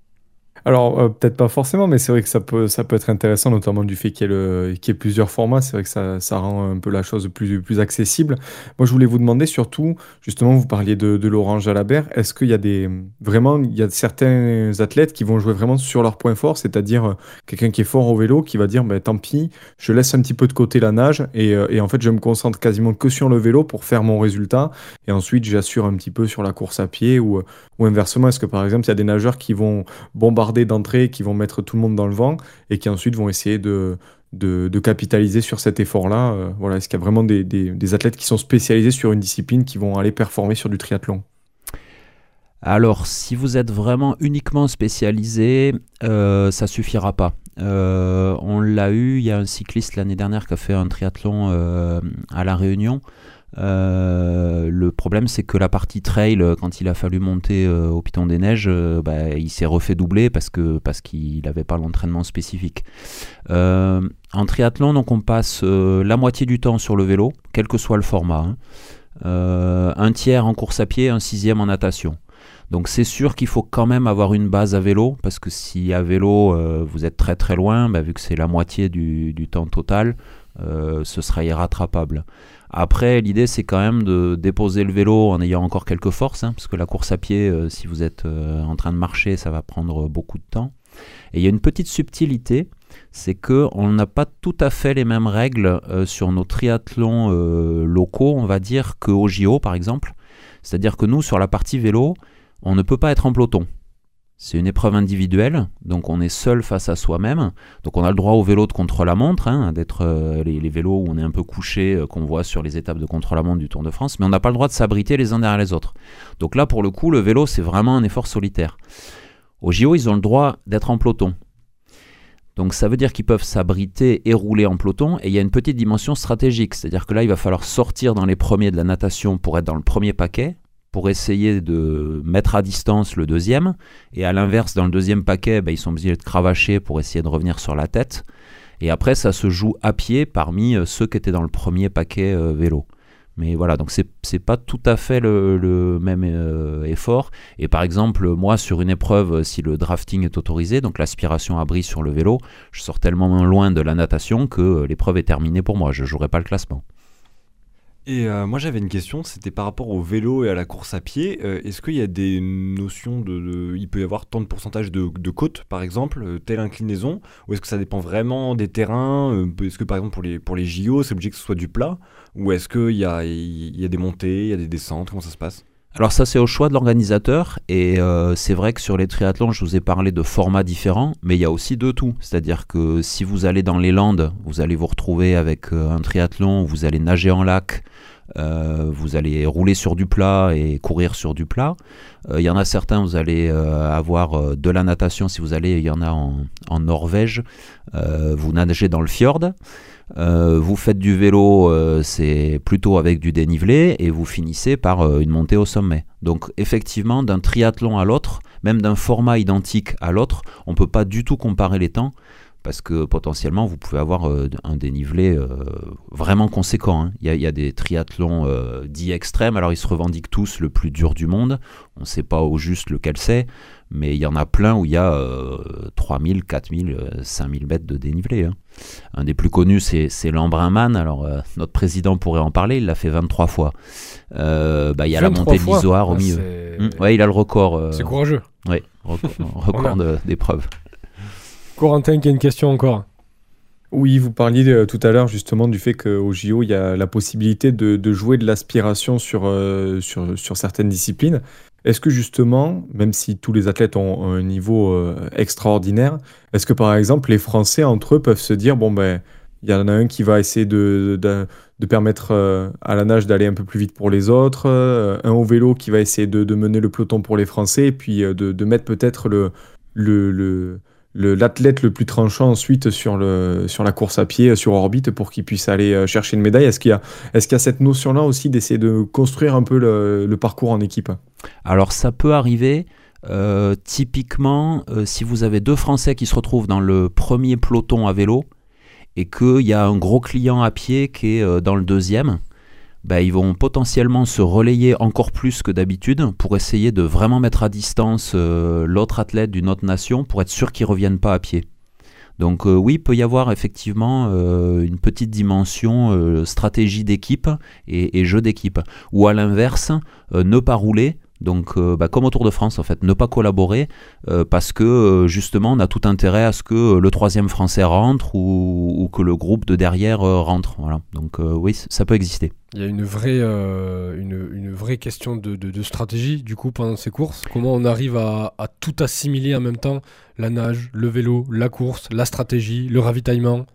Alors, euh, peut-être pas forcément, mais c'est vrai que ça peut, ça peut être intéressant, notamment du fait qu'il y ait, le, qu'il y ait plusieurs formats. C'est vrai que ça, ça rend un peu la chose plus, plus accessible. Moi, je voulais vous demander surtout, justement, vous parliez de, de Laurent Jalabert, est-ce qu'il y a des, vraiment, il y a certains athlètes qui vont jouer vraiment sur leur point fort, c'est-à-dire euh, quelqu'un qui est fort au vélo, qui va dire, bah, tant pis, je laisse un petit peu de côté la nage et, euh, et en fait, je me concentre quasiment que sur le vélo pour faire mon résultat et ensuite, j'assure un petit peu sur la course à pied ou, ou inversement. Est-ce que, par exemple, il y a des nageurs qui vont bombarder d'entrée qui vont mettre tout le monde dans le vent et qui ensuite vont essayer de, de, de capitaliser sur cet effort-là. Euh, voilà, est-ce qu'il y a vraiment des, des, des athlètes qui sont spécialisés sur une discipline qui vont aller performer sur du triathlon ? Alors, si vous êtes vraiment uniquement spécialisé, euh, ça suffira pas. Euh, on l'a eu, il y a un cycliste l'année dernière qui a fait un triathlon euh, à La Réunion. Euh, le problème c'est que la partie trail, quand il a fallu monter euh, au Piton des Neiges, euh, bah, il s'est refait doubler parce, que, parce qu'il n'avait pas l'entraînement spécifique. Euh, en triathlon, donc, on passe euh, la moitié du temps sur le vélo, quel que soit le format. Hein. Euh, un tiers en course à pied, un sixième en natation. Donc c'est sûr qu'il faut quand même avoir une base à vélo, parce que si à vélo euh, vous êtes très très loin, bah, vu que c'est la moitié du, du temps total, euh, ce sera irrattrapable. Après, l'idée c'est quand même de déposer le vélo en ayant encore quelques forces, hein, parce que la course à pied, euh, si vous êtes euh, en train de marcher, ça va prendre beaucoup de temps. Et il y a une petite subtilité, c'est qu'on n'a pas tout à fait les mêmes règles euh, sur nos triathlons euh, locaux, on va dire, qu'au J O par exemple. C'est-à-dire que nous, sur la partie vélo, on ne peut pas être en peloton. C'est une épreuve individuelle, donc on est seul face à soi-même. Donc on a le droit au vélo de contre-la-montre, hein, d'être euh, les, les vélos où on est un peu couché, euh, qu'on voit sur les étapes de contre-la-montre du Tour de France, mais on n'a pas le droit de s'abriter les uns derrière les autres. Donc là, pour le coup, le vélo, c'est vraiment un effort solitaire. Au J O, ils ont le droit d'être en peloton. Donc ça veut dire qu'ils peuvent s'abriter et rouler en peloton, et il y a une petite dimension stratégique, c'est-à-dire que là, il va falloir sortir dans les premiers de la natation pour être dans le premier paquet, pour essayer de mettre à distance le deuxième, et à l'inverse, dans le deuxième paquet, ben, ils sont obligés de cravacher pour essayer de revenir sur la tête, et après, ça se joue à pied parmi ceux qui étaient dans le premier paquet euh, vélo. Mais voilà, donc c'est, c'est pas tout à fait le, le même euh, effort. Et par exemple, moi, sur une épreuve, si le drafting est autorisé, donc l'aspiration à brise sur le vélo, je sors tellement loin de la natation que euh, l'épreuve est terminée pour moi. Je ne jouerai pas le classement. Et euh, moi j'avais une question, c'était par rapport au vélo et à la course à pied. Euh, est-ce qu'il y a des notions de, de... Il peut y avoir tant de pourcentage de, de côte par exemple, euh, telle inclinaison, ou est-ce que ça dépend vraiment des terrains euh, Est-ce que par exemple pour les, pour les J O, c'est obligé que ce soit du plat, ou est-ce qu'il y a, il y a des montées, il y a des descentes, comment ça se passe ? Alors ça c'est au choix de l'organisateur, et euh, c'est vrai que sur les triathlons je vous ai parlé de formats différents, mais il y a aussi de tout, c'est-à-dire que si vous allez dans les Landes, vous allez vous retrouver avec euh, un triathlon où vous allez nager en lac, euh, vous allez rouler sur du plat et courir sur du plat. Il euh, y en a certains, vous allez euh, avoir euh, de la natation, si vous allez, il y en a en, en Norvège, euh, vous nagez dans le fjord. Euh, vous faites du vélo, euh, c'est plutôt avec du dénivelé, et vous finissez par euh, une montée au sommet. Donc effectivement, d'un triathlon à l'autre, même d'un format identique à l'autre, on ne peut pas du tout comparer les temps, parce que potentiellement vous pouvez avoir euh, un dénivelé euh, vraiment conséquent, hein. Il y a, il y a des triathlons euh, dits extrêmes, alors ils se revendiquent tous le plus dur du monde, on ne sait pas au juste lequel c'est, mais il y en a plein où il y a euh, trois mille, quatre mille, cinq mille mètres de dénivelé, hein. Un des plus connus, c'est, c'est l'Embrunman. Alors, euh, notre président pourrait en parler, il l'a fait vingt-trois fois. Euh, bah, il y a la montée de l'Isoire au milieu. Mmh, ouais, il a le record. Euh, c'est courageux. Oui, record, record de, d'épreuve. Corentin qui a une question encore. Oui, vous parliez euh, tout à l'heure justement du fait qu'au J O, il y a la possibilité de, de jouer de l'aspiration sur, euh, sur, sur certaines disciplines. Est-ce que justement, même si tous les athlètes ont un niveau euh, extraordinaire, est-ce que par exemple les Français entre eux peuvent se dire, bon ben, il y en a un qui va essayer de, de, de permettre euh, à la nage d'aller un peu plus vite pour les autres, euh, un au vélo qui va essayer de, de mener le peloton pour les Français, et puis euh, de, de mettre peut-être le, le, le, le, l'athlète le plus tranchant ensuite sur, le, sur la course à pied, sur orbite, pour qu'il puisse aller chercher une médaille. Est-ce qu'il y a, est-ce qu'il y a cette notion-là aussi d'essayer de construire un peu le, le parcours en équipe ? Alors ça peut arriver, euh, typiquement euh, si vous avez deux Français qui se retrouvent dans le premier peloton à vélo et qu'il y a un gros client à pied qui est euh, dans le deuxième, bah, ils vont potentiellement se relayer encore plus que d'habitude pour essayer de vraiment mettre à distance euh, l'autre athlète d'une autre nation pour être sûr qu'il ne revienne pas à pied. Donc euh, oui, il peut y avoir effectivement euh, une petite dimension euh, stratégie d'équipe et, et jeu d'équipe. Ou à l'inverse, euh, ne pas rouler. Donc, euh, bah, comme au Tour de France, en fait, ne pas collaborer euh, parce que euh, justement, on a tout intérêt à ce que le troisième Français rentre ou, ou que le groupe de derrière euh, rentre. Voilà. Donc, euh, oui, ça peut exister. Il y a une vraie, euh, une, une vraie question de, de, de stratégie du coup pendant ces courses. Comment on arrive à, à tout assimiler en même temps, la nage, le vélo, la course, la stratégie, le ravitaillement.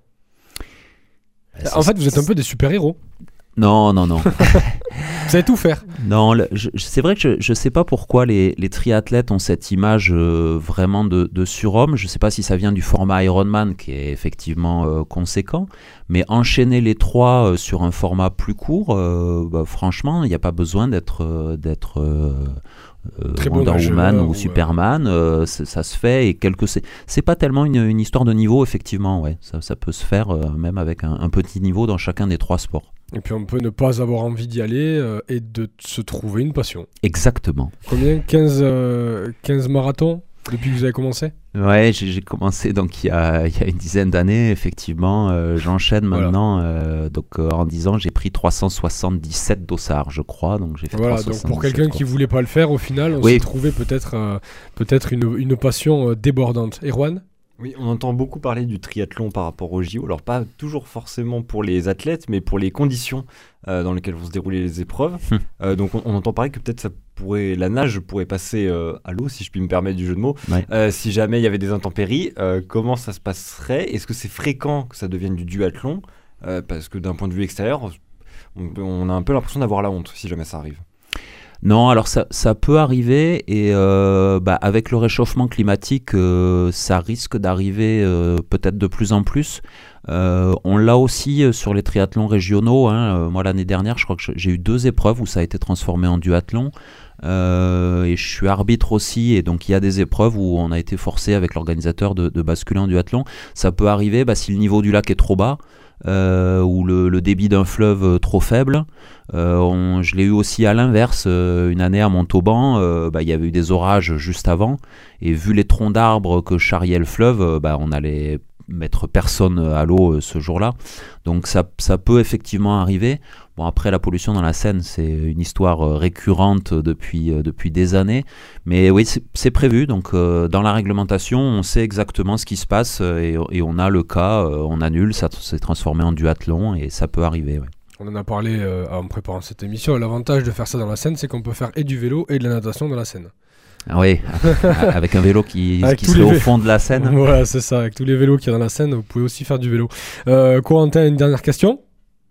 C'est, en fait, vous êtes un peu des super-héros. Non, non, non. Vous savez tout faire. Non, le, je, c'est vrai que je ne sais pas pourquoi les, les triathlètes ont cette image euh, vraiment de, de surhomme. Je ne sais pas si ça vient du format Ironman qui est effectivement euh, conséquent, mais enchaîner les trois euh, sur un format plus court, euh, bah, franchement, il n'y a pas besoin d'être, euh, d'être euh, euh, Wonder bon Woman ou, ou Superman. Euh, ça se fait et quelque, c'est, c'est pas tellement une, une histoire de niveau, effectivement. Ouais, ça, ça peut se faire euh, même avec un, un petit niveau dans chacun des trois sports. Et puis on peut ne pas avoir envie d'y aller euh, et de se trouver une passion. Exactement. Combien quinze, euh, quinze marathons depuis que vous avez commencé? Ouais, j'ai, j'ai commencé donc il y a, il y a une dizaine d'années, effectivement. Euh, j'enchaîne Voilà. maintenant. Euh, donc euh, en dix ans, j'ai pris trois cent soixante-dix-sept dossards, je crois. Donc j'ai fait Voilà, donc trois cent pour soixante-dix-sept quelqu'un qui courses. voulait pas le faire, au final, on Oui. s'est trouvé peut-être, euh, peut-être une, une passion euh, débordante. Erwan? Oui, on entend beaucoup parler du triathlon par rapport au J O. Alors, pas toujours forcément pour les athlètes, mais pour les conditions euh, dans lesquelles vont se dérouler les épreuves. Hum. Euh, donc, on, on entend parler que peut-être ça pourrait, la nage pourrait passer euh, à l'eau, si je puis me permettre du jeu de mots. Ouais. Euh, si jamais il y avait des intempéries, euh, comment ça se passerait? Est-ce que c'est fréquent que ça devienne du duathlon? Euh, Parce que d'un point de vue extérieur, on, peut- on a un peu l'impression d'avoir la honte si jamais ça arrive. Non, alors ça, ça peut arriver et euh, bah, avec le réchauffement climatique, euh, ça risque d'arriver euh, peut-être de plus en plus. Euh, on l'a aussi euh, sur les triathlons régionaux. Hein. Euh, moi, l'année dernière, je crois que j'ai eu deux épreuves où ça a été transformé en duathlon. Euh, et je suis arbitre aussi, et donc il y a des épreuves où on a été forcé avec l'organisateur de, de basculer en duathlon. Ça peut arriver bah, si le niveau du lac est trop bas. Euh, ou le, le débit d'un fleuve euh, trop faible. Euh, on, je l'ai eu aussi à l'inverse, euh, une année à Montauban, euh, bah, il y avait eu des orages juste avant, et vu les troncs d'arbres que charriait le fleuve, euh, bah, on allait mettre personne à l'eau euh, ce jour-là. Donc ça, ça peut effectivement arriver. Bon, après, la pollution dans la Seine, c'est une histoire euh, récurrente depuis, euh, depuis des années. Mais oui, c'est, c'est prévu. Donc, euh, dans la réglementation, on sait exactement ce qui se passe euh, et, et on a le cas, euh, on annule, ça s'est transformé en duathlon et ça peut arriver. Ouais. On en a parlé euh, en préparant cette émission. L'avantage de faire ça dans la Seine, c'est qu'on peut faire et du vélo et de la natation dans la Seine. Ah oui, avec un vélo qui, Avec qui tous serait les au vé- fond de la Seine. Voilà, c'est ça. Avec tous les vélos qu'il y a dans la Seine, vous pouvez aussi faire du vélo. Euh, Corentin, une dernière question?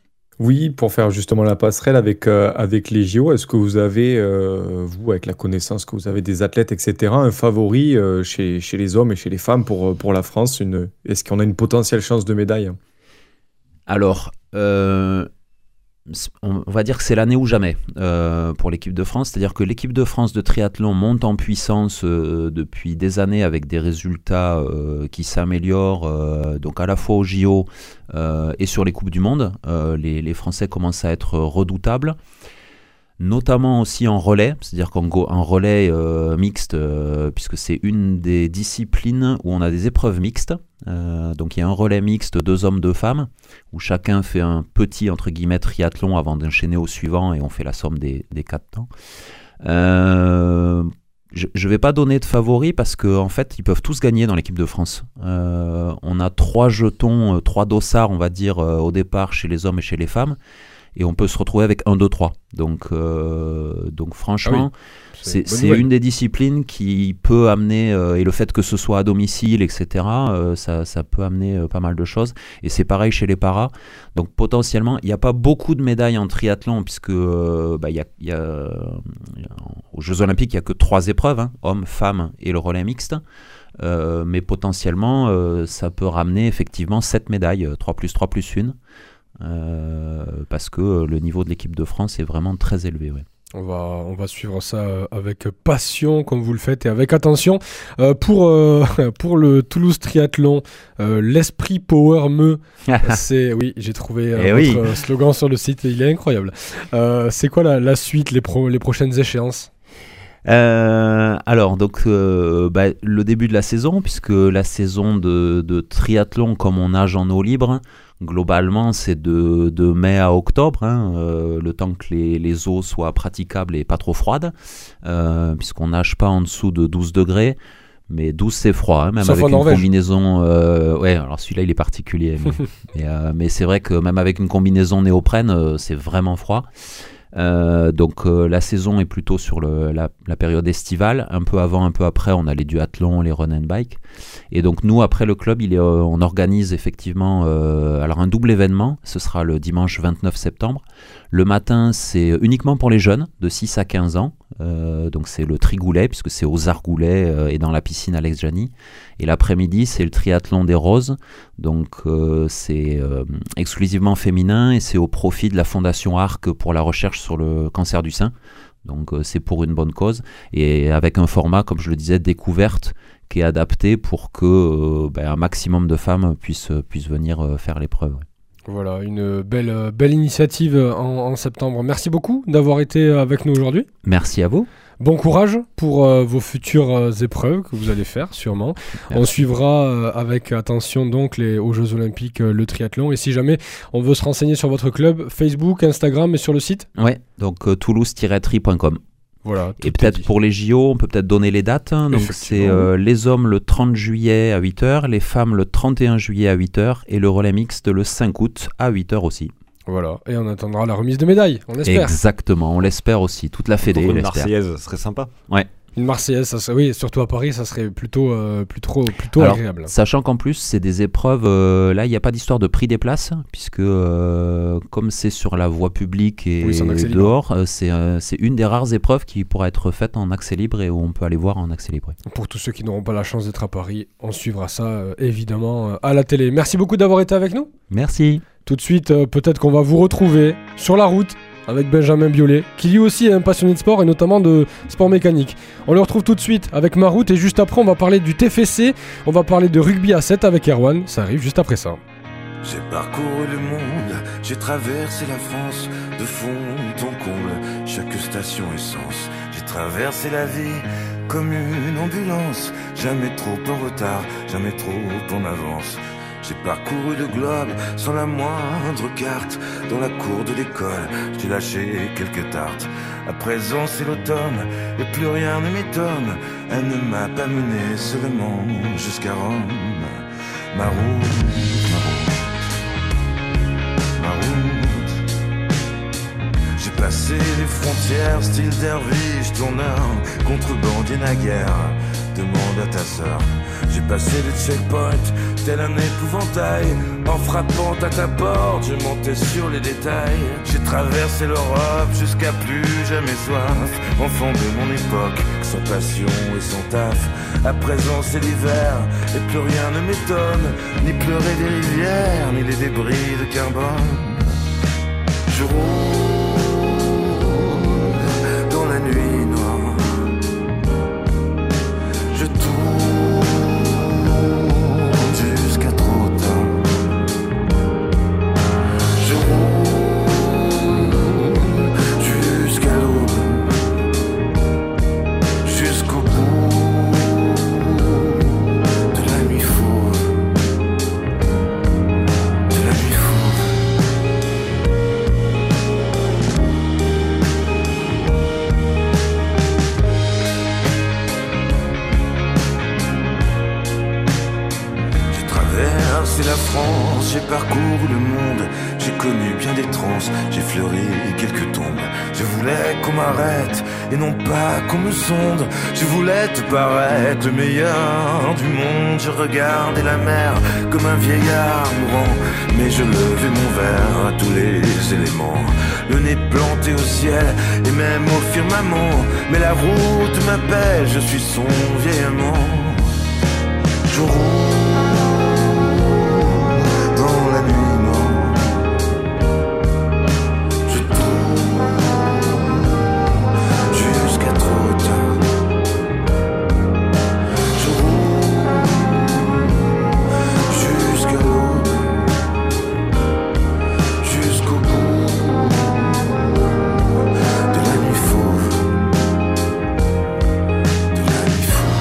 Oui, pour faire justement la passerelle avec, euh, avec les J O, est-ce que vous avez, euh, vous, avec la connaissance que vous avez des athlètes, et cetera, un favori euh, chez, chez les hommes et chez les femmes pour, pour la France une, est-ce qu'on a une potentielle chance de médaille? Alors, euh, on va dire que c'est l'année ou jamais euh, pour l'équipe de France. C'est-à-dire que l'équipe de France de triathlon monte en puissance euh, depuis des années avec des résultats euh, qui s'améliorent, euh, donc à la fois aux J O euh, et sur les Coupes du Monde. Euh, les, les Français commencent à être redoutables, notamment aussi en relais, c'est-à-dire qu'en go- en relais euh, mixte, euh, puisque c'est une des disciplines où on a des épreuves mixtes. Euh, donc il y a un relais mixte, deux hommes, deux femmes, où chacun fait un petit entre guillemets triathlon avant d'enchaîner au suivant et on fait la somme des, des quatre temps. Euh, je ne vais pas donner de favoris parce qu'en en fait ils peuvent tous gagner dans l'équipe de France. Euh, on a trois jetons, euh, trois dossards on va dire euh, au départ chez les hommes et chez les femmes. Et on peut se retrouver avec un, deux, trois. Donc, euh, donc franchement, Ah oui, c'est, une bonne c'est nouvelle. une des disciplines qui peut amener, euh, et le fait que ce soit à domicile, et cetera, euh, ça, ça peut amener euh, pas mal de choses. Et c'est pareil chez les paras. Donc potentiellement, il n'y a pas beaucoup de médailles en triathlon, puisque euh, bah, y a, y a, y a, aux Jeux Olympiques, il n'y a que trois épreuves, hein, hommes, femmes et le relais mixte. Euh, mais potentiellement, euh, ça peut ramener effectivement sept médailles, trois plus trois plus un. Euh, parce que le niveau de l'équipe de France est vraiment très élevé. Ouais. On va, on va suivre ça euh, avec passion, comme vous le faites, et avec attention. Euh, pour, euh, pour le Toulouse Triathlon, euh, l'esprit Power Me, c'est... Oui, j'ai trouvé euh, Eh votre oui. slogan sur le site, il est incroyable. Euh, c'est quoi la, la suite, les, pro, les prochaines échéances? Euh, alors, donc, euh, bah, le début de la saison, puisque la saison de, de triathlon, comme on nage en eau libre, globalement, c'est de, de mai à octobre, hein, euh, le temps que les, les eaux soient praticables et pas trop froides, euh, puisqu'on nage pas en dessous de douze degrés. Mais douze c'est froid, hein, même Sauf avec en une Norvège. combinaison. Euh, ouais, alors celui-là il est particulier. Mais, mais, euh, mais c'est vrai que même avec une combinaison néoprène, euh, c'est vraiment froid. Euh, donc euh, la saison est plutôt sur le, la, la période estivale. Un peu avant, un peu après, on a les duathlons, les run and bike. Et donc nous, après le club, il est, euh, on organise effectivement euh, alors un double événement. Ce sera le dimanche vingt-neuf septembre. Le matin, c'est uniquement pour les jeunes de six à quinze ans. Euh, donc c'est le trigoulet, puisque c'est aux Argoulets euh, et dans la piscine Alex Jani. Et l'après-midi, c'est le triathlon des roses. Donc euh, c'est euh, exclusivement féminin et c'est au profit de la Fondation Arc pour la recherche sur le cancer du sein. Donc euh, c'est pour une bonne cause. Et avec un format, comme je le disais, découverte, qui est adapté pour que euh, ben, un maximum de femmes puissent, puissent venir euh, faire l'épreuve. Voilà, une belle, euh, belle initiative en, en septembre. Merci beaucoup d'avoir été avec nous aujourd'hui. Merci à vous. Bon courage pour euh, vos futures euh, épreuves que vous allez faire, sûrement. Merci. On suivra euh, avec attention donc les, aux Jeux Olympiques euh, le triathlon. Et si jamais on veut se renseigner sur votre club, Facebook, Instagram et sur le site. Ouais, donc euh, toulouse tiret tri point com. Voilà. Et peut-être pour les J O, on peut peut-être donner les dates. hein. Donc c'est euh, les hommes le trente juillet à huit heures, les femmes le trente et un juillet à huit heures et le relais mixte le cinq août à huit heures aussi. Voilà, et on attendra la remise de médailles, on espère. Exactement, on l'espère aussi. Toute la fédé Pour une l'espère. Marseillaise, ce serait sympa. Ouais. Une Marseillaise, ça serait, oui, surtout à Paris, ça serait plutôt, euh, plutôt, plutôt Alors, agréable. Sachant qu'en plus, c'est des épreuves, euh, là, il n'y a pas d'histoire de prix des places, puisque euh, comme c'est sur la voie publique et Oui, c'est en accès libre. dehors, euh, c'est euh, c'est une des rares épreuves qui pourra être faite en accès libre et où on peut aller voir en accès libre. Pour tous ceux qui n'auront pas la chance d'être à Paris, on suivra ça euh, évidemment euh, à la télé. Merci beaucoup d'avoir été avec nous. Merci. Tout de suite, euh, peut-être qu'on va vous retrouver sur la route avec Benjamin Biolay, qui lui aussi est un passionné de sport et notamment de sport mécanique. On le retrouve tout de suite avec Ma Route et juste après on va parler du T F C, on va parler de rugby à sept avec Erwan, ça arrive juste après ça. J'ai parcouru le monde, j'ai traversé la France, de fond en comble, chaque station essence. J'ai traversé la vie comme une ambulance, jamais trop en retard, jamais trop en avance. J'ai parcouru le globe sans la moindre carte. Dans la cour de l'école, j'ai lâché quelques tartes. À présent c'est l'automne et plus rien ne m'étonne. Elle ne m'a pas mené seulement jusqu'à Rome. Ma route, ma route, ma route. J'ai passé les frontières, style derviche, tourneur, contrebandier naguère. Demande à ta sœur. J'ai passé le checkpoint, tel un épouvantail. En frappant à ta porte, je montais sur les détails. J'ai traversé l'Europe jusqu'à plus jamais soif. Enfant de mon époque, sans passion et sans taf. À présent c'est l'hiver, et plus rien ne m'étonne. Ni pleurer des rivières, ni les débris de carbone. Je roule dans la nuit noire. Je tourne jusqu'à trop tard. Je roule jusqu'à l'aube, jusqu'au bout de la nuit fauve, de la nuit fauve. C'est la France, j'ai parcouru le monde, j'ai connu bien des transes, j'ai fleuri quelques tombes. Je voulais qu'on m'arrête et non pas qu'on me sonde. Je voulais te paraître le meilleur du monde. Je regardais la mer comme un vieillard mourant, mais je levais mon verre à tous les éléments. Le nez planté au ciel et même au firmament. Mais la route m'appelle, je suis son vieil amant. Je roule dans la nuit noire, je tourne jusqu'à trop tard. Je roule jusqu'à l'aube, jusqu'au bout de la nuit fauve, de la nuit fauve.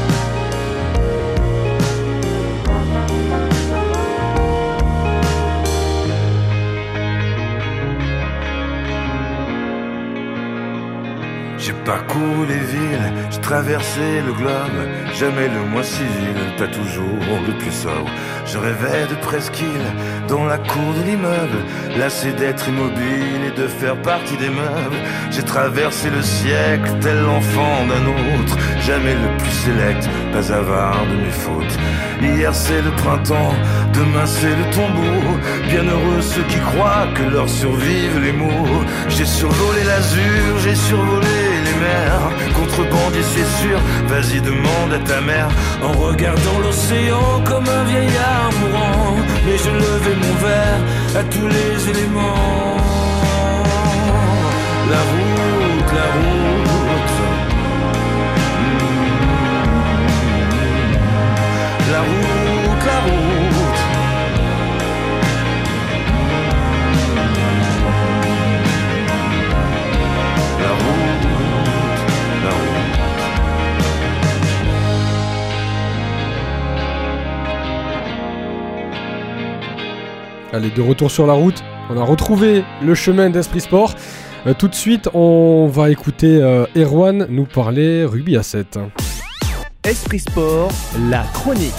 J'ai parcouru les villes, j'ai traversé le globe. Jamais le moins civil, pas toujours le plus sobre. Je rêvais de presqu'île dans la cour de l'immeuble, lassé d'être immobile et de faire partie des meubles. J'ai traversé le siècle tel l'enfant d'un autre, jamais le plus sélect, pas avare de mes fautes. Hier c'est le printemps, demain c'est le tombeau. Bienheureux ceux qui croient que leur survivent les mots. J'ai survolé l'azur, j'ai survolé les mers. Contrebandier c'est sûr, vas-y demande à ta mère. En regardant l'océan comme un vieillard mourant, mais je levais mon verre à tous les éléments. La route, la route, la route, la route. Allez, de retour sur la route, on a retrouvé le chemin d'Esprit Sport. Euh, tout de suite, on va écouter euh, Erwan nous parler rugby à sept. Esprit Sport, la chronique.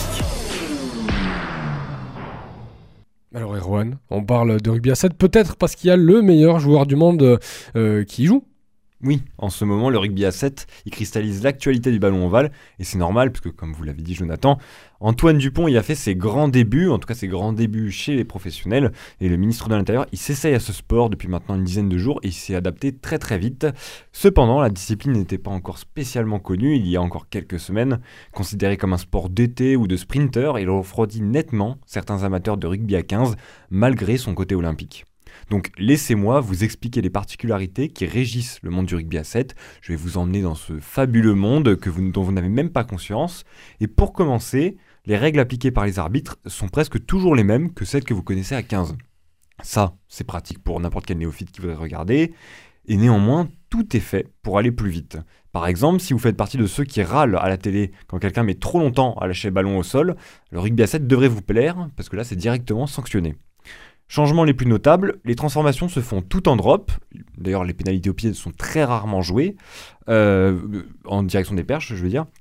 Alors Erwan, on parle de rugby à sept, peut-être parce qu'il y a le meilleur joueur du monde euh, qui y joue. Oui, en ce moment, le rugby à sept, il cristallise l'actualité du ballon ovale, et c'est normal, parce que comme vous l'avez dit Jonathan, Antoine Dupont y a fait ses grands débuts, en tout cas ses grands débuts chez les professionnels, et le ministre de l'Intérieur, il s'essaye à ce sport depuis maintenant une dizaine de jours, et il s'est adapté très très vite. Cependant, la discipline n'était pas encore spécialement connue, il y a encore quelques semaines, considérée comme un sport d'été ou de sprinter, il refroidit nettement certains amateurs de rugby à quinze, malgré son côté olympique. Donc laissez-moi vous expliquer les particularités qui régissent le monde du rugby à sept. Je vais vous emmener dans ce fabuleux monde que vous, dont vous n'avez même pas conscience. Et pour commencer, les règles appliquées par les arbitres sont presque toujours les mêmes que celles que vous connaissez à quinze. Ça, c'est pratique pour n'importe quel néophyte qui voudrait regarder. Et néanmoins, tout est fait pour aller plus vite. Par exemple, si vous faites partie de ceux qui râlent à la télé quand quelqu'un met trop longtemps à lâcher le ballon au sol, le rugby à sept devrait vous plaire, parce que là, c'est directement sanctionné. Changements les plus notables, les transformations se font tout en drop. D'ailleurs, les pénalités au pied sont très rarement jouées, euh, en direction des perches, je veux dire.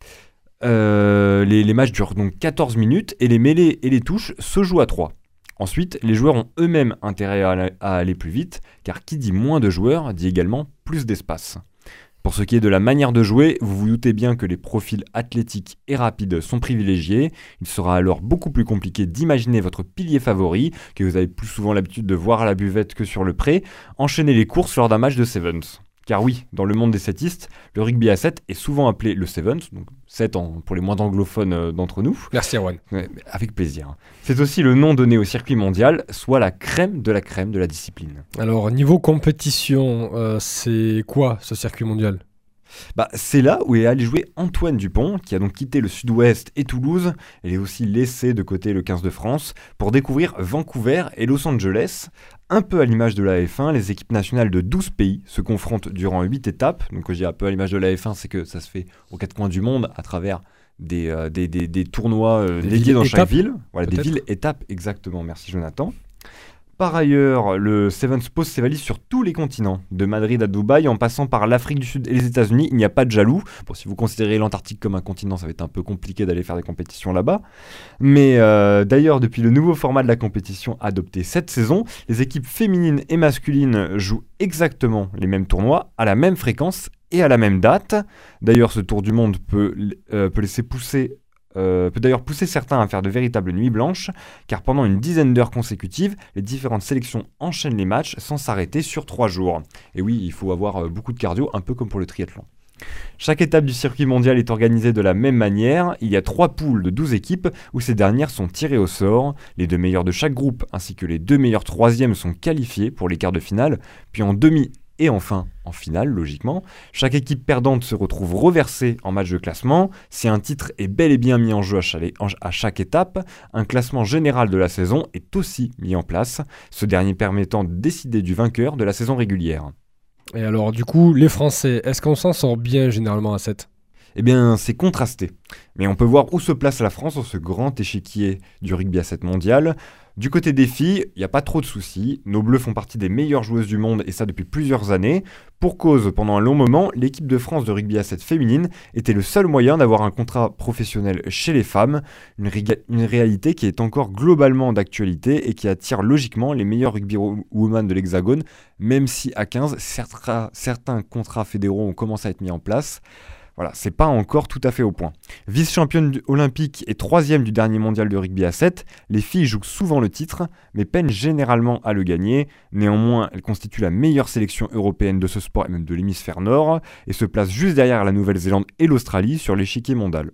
Euh, les, les matchs durent donc quatorze minutes et les mêlées et les touches se jouent à trois. Ensuite, les joueurs ont eux-mêmes intérêt à, à aller plus vite, car qui dit moins de joueurs dit également plus d'espace. Pour ce qui est de la manière de jouer, vous vous doutez bien que les profils athlétiques et rapides sont privilégiés. Il sera alors beaucoup plus compliqué d'imaginer votre pilier favori, que vous avez plus souvent l'habitude de voir à la buvette que sur le pré, enchaîner les courses lors d'un match de Sevens. Car oui, dans le monde des setistes, le rugby à sept est souvent appelé le Sevens, donc sept en, pour les moins anglophones euh, d'entre nous. Merci Erwan. Ouais, avec plaisir. C'est aussi le nom donné au circuit mondial, soit la crème de la crème de la discipline. Alors niveau compétition, euh, c'est quoi ce circuit mondial ? Bah, c'est là où est allé jouer Antoine Dupont, qui a donc quitté le Sud-Ouest et Toulouse. Il est aussi laissé de côté le quinze de France pour découvrir Vancouver et Los Angeles. Un peu à l'image de la F un, les équipes nationales de douze pays se confrontent durant huit étapes. Donc quand je dis un peu à l'image de la F un, c'est que ça se fait aux quatre coins du monde à travers des, euh, des, des, des tournois euh, dédiés dans chaque ville. Voilà, des villes étapes, exactement. Merci Jonathan. Par ailleurs, le Sevens pose ses valises sur tous les continents, de Madrid à Dubaï, en passant par l'Afrique du Sud et les États-Unis. Il n'y a pas de jaloux. Bon, si vous considérez l'Antarctique comme un continent, ça va être un peu compliqué d'aller faire des compétitions là-bas. Mais euh, d'ailleurs, depuis le nouveau format de la compétition adopté cette saison, les équipes féminines et masculines jouent exactement les mêmes tournois, à la même fréquence et à la même date. D'ailleurs, ce tour du monde peut, euh, peut laisser pousser... Euh, peut d'ailleurs pousser certains à faire de véritables nuits blanches, car pendant une dizaine d'heures consécutives, les différentes sélections enchaînent les matchs sans s'arrêter sur trois jours. Et oui, il faut avoir euh, beaucoup de cardio, un peu comme pour le triathlon. Chaque étape du circuit mondial est organisée de la même manière. Il y a trois poules de douze équipes où ces dernières sont tirées au sort. Les deux meilleurs de chaque groupe ainsi que les deux meilleurs troisièmes sont qualifiés pour les quarts de finale, puis en demi et enfin, en finale, logiquement, chaque équipe perdante se retrouve reversée en match de classement. Si un titre est bel et bien mis en jeu à chaque, à chaque étape, un classement général de la saison est aussi mis en place, ce dernier permettant de décider du vainqueur de la saison régulière. Et alors, du coup, les Français, est-ce qu'on s'en sort bien généralement à sept ? Eh bien, c'est contrasté. Mais on peut voir où se place la France dans ce grand échiquier du rugby à sept mondial. Du côté des filles, il n'y a pas trop de soucis. Nos Bleus font partie des meilleures joueuses du monde et ça depuis plusieurs années. Pour cause, pendant un long moment, l'équipe de France de rugby à sept féminine était le seul moyen d'avoir un contrat professionnel chez les femmes. Une, ré- une réalité qui est encore globalement d'actualité et qui attire logiquement les meilleurs rugbywomen de l'Hexagone, même si à quinze, certains, certains contrats fédéraux ont commencé à être mis en place. Voilà, c'est pas encore tout à fait au point. Vice-championne olympique et troisième du dernier mondial de rugby à sept, les filles jouent souvent le titre, mais peinent généralement à le gagner. Néanmoins, elles constituent la meilleure sélection européenne de ce sport et même de l'hémisphère nord, et se placent juste derrière la Nouvelle-Zélande et l'Australie sur l'échiquier mondial.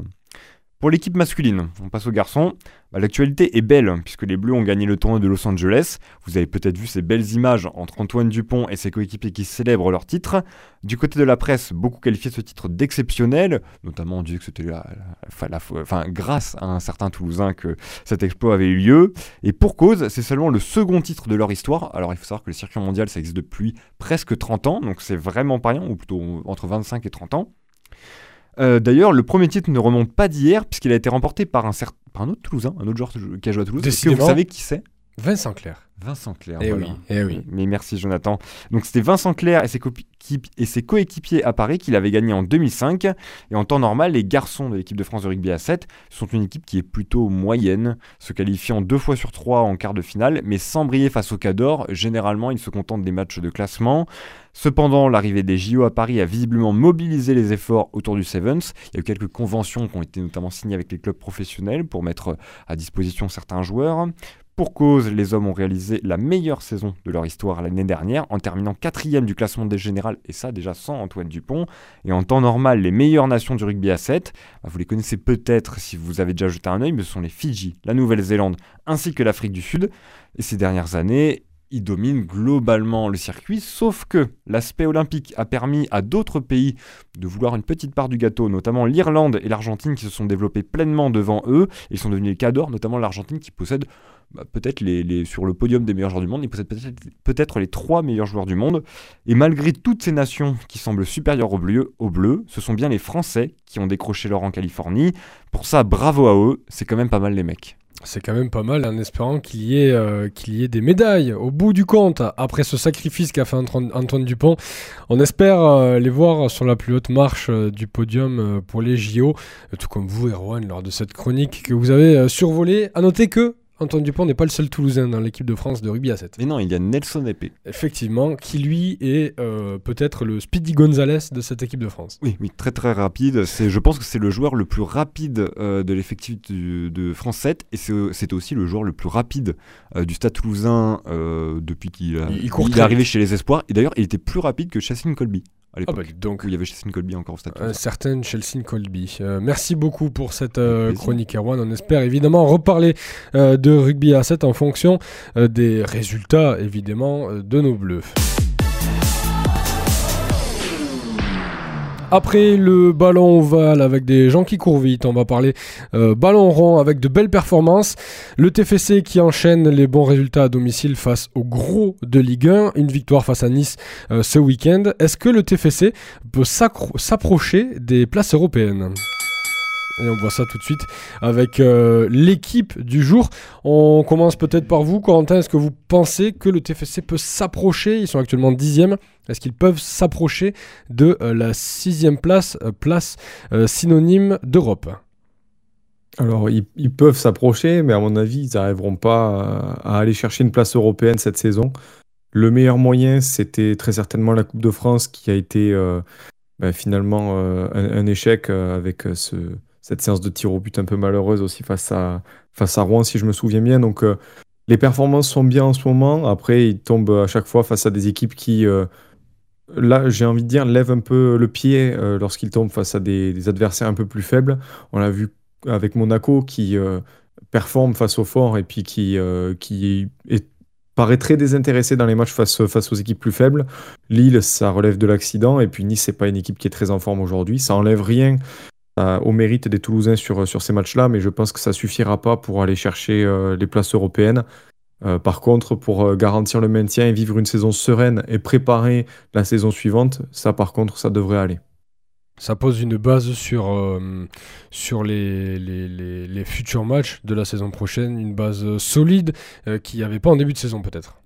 Pour l'équipe masculine, on passe aux garçons. Bah, l'actualité est belle, puisque les Bleus ont gagné le tournoi de Los Angeles. Vous avez peut-être vu ces belles images entre Antoine Dupont et ses coéquipiers qui célèbrent leur titre. Du côté de la presse, beaucoup qualifiaient ce titre d'exceptionnel, notamment on dit que c'était la, la, la, la, enfin, grâce à un certain Toulousain que cet exploit avait eu lieu. Et pour cause, c'est seulement le second titre de leur histoire. Alors il faut savoir que le circuit mondial, ça existe depuis presque trente ans, donc c'est vraiment pas rien, ou plutôt entre vingt-cinq et trente ans. Euh, d'ailleurs, le premier titre ne remonte pas d'hier, puisqu'il a été remporté par un, certain, par un autre Toulousain, un autre joueur qui a joué à Toulouse. Est-ce que vous savez qui c'est ? Vincent Clerc. Vincent Clerc, Eh voilà. oui, eh oui. Mais merci Jonathan. Donc c'était Vincent Clerc et ses, copi- qui- et ses coéquipiers à Paris qui l'avaient gagné en deux mille cinq. Et en temps normal, les garçons de l'équipe de France de rugby à sept sont une équipe qui est plutôt moyenne, se qualifiant deux fois sur trois en quart de finale, mais sans briller face au Cador. Généralement, ils se contentent des matchs de classement. Cependant, l'arrivée des J O à Paris a visiblement mobilisé les efforts autour du Sevens. Il y a eu quelques conventions qui ont été notamment signées avec les clubs professionnels pour mettre à disposition certains joueurs. Pour cause, les hommes ont réalisé la meilleure saison de leur histoire l'année dernière, en terminant quatrième du classement des générales, et ça déjà sans Antoine Dupont. Et en temps normal, les meilleures nations du rugby à sept, bah, vous les connaissez peut-être si vous avez déjà jeté un œil, mais ce sont les Fidji, la Nouvelle-Zélande, ainsi que l'Afrique du Sud. Et ces dernières années, ils dominent globalement le circuit, sauf que l'aspect olympique a permis à d'autres pays de vouloir une petite part du gâteau, notamment l'Irlande et l'Argentine qui se sont développés pleinement devant eux. Ils sont devenus les cadors, notamment l'Argentine qui possède bah, peut-être les, les, sur le podium des meilleurs joueurs du monde, ils possèdent peut-être, peut-être les trois meilleurs joueurs du monde. Et malgré toutes ces nations qui semblent supérieures aux Bleus, aux Bleus, ce sont bien les Français qui ont décroché leur en Californie. Pour ça, bravo à eux, c'est quand même pas mal les mecs. C'est quand même pas mal en espérant qu'il y ait, euh, qu'il y ait des médailles au bout du compte. Après ce sacrifice qu'a fait Antoine, Antoine Dupont, on espère euh, les voir sur la plus haute marche euh, du podium euh, pour les J O, euh, tout comme vous, Erwan, lors de cette chronique que vous avez euh, survolée. À noter que Antoine Dupont n'est pas le seul Toulousain dans l'équipe de France de rugby à sept. Mais non, il y a Nelson Épée. Effectivement, qui lui est euh, peut-être le Speedy Gonzalez de cette équipe de France. Oui, oui, très très rapide. C'est, je pense que c'est le joueur le plus rapide euh, de l'effectif du, de France sept et c'est, c'est aussi le joueur le plus rapide euh, du Stade Toulousain euh, depuis qu'il a, il, il, court il est arrivé vite chez les Espoirs. Et d'ailleurs, il était plus rapide que Chassin Colby. À l'époque, ah bah, donc, où il y avait Chassin Colby encore au Stade Toulousain. Un certain Chassin Colby. Euh, merci beaucoup pour cette euh, chronique, Erwan. On espère évidemment reparler euh, de rugby à sept en fonction euh, des résultats, évidemment, euh, de nos Bleus. Après le ballon ovale avec des gens qui courent vite, on va parler euh, ballon rond avec de belles performances. Le T F C qui enchaîne les bons résultats à domicile face au gros de Ligue un. Une victoire face à Nice euh, ce week-end. Est-ce que le T F C peut s'accro- s'approcher des places européennes ? Et on voit ça tout de suite avec euh, l'équipe du jour. On commence peut-être par vous, Corentin. Est-ce que vous pensez que le T F C peut s'approcher ? Ils sont actuellement dixième. Est-ce qu'ils peuvent s'approcher de euh, la sixième place, euh, place euh, synonyme d'Europe ? Alors, ils, ils peuvent s'approcher, mais à mon avis, ils n'arriveront pas à, à aller chercher une place européenne cette saison. Le meilleur moyen, c'était très certainement la Coupe de France qui a été euh, bah, finalement euh, un, un échec euh, avec euh, ce... cette séance de tir au but un peu malheureuse aussi face à, face à Rouen, si je me souviens bien. Donc, euh, les performances sont bien en ce moment. Après, ils tombent à chaque fois face à des équipes qui, euh, là, j'ai envie de dire, lèvent un peu le pied euh, lorsqu'ils tombent face à des, des adversaires un peu plus faibles. On l'a vu avec Monaco qui euh, performe face au fort et puis qui, euh, qui est, paraît très désintéressé dans les matchs face, face aux équipes plus faibles. Lille, ça relève de l'accident. Et puis Nice, c'est pas une équipe qui est très en forme aujourd'hui. Ça enlève rien au mérite des Toulousains sur, sur ces matchs-là, mais je pense que ça suffira pas pour aller chercher euh, les places européennes. Euh, par contre, pour euh, garantir le maintien et vivre une saison sereine et préparer la saison suivante, ça par contre, ça devrait aller. Ça pose une base sur, euh, sur les, les, les, les futurs matchs de la saison prochaine, une base solide euh, qu'il n'y avait pas en début de saison peut-être.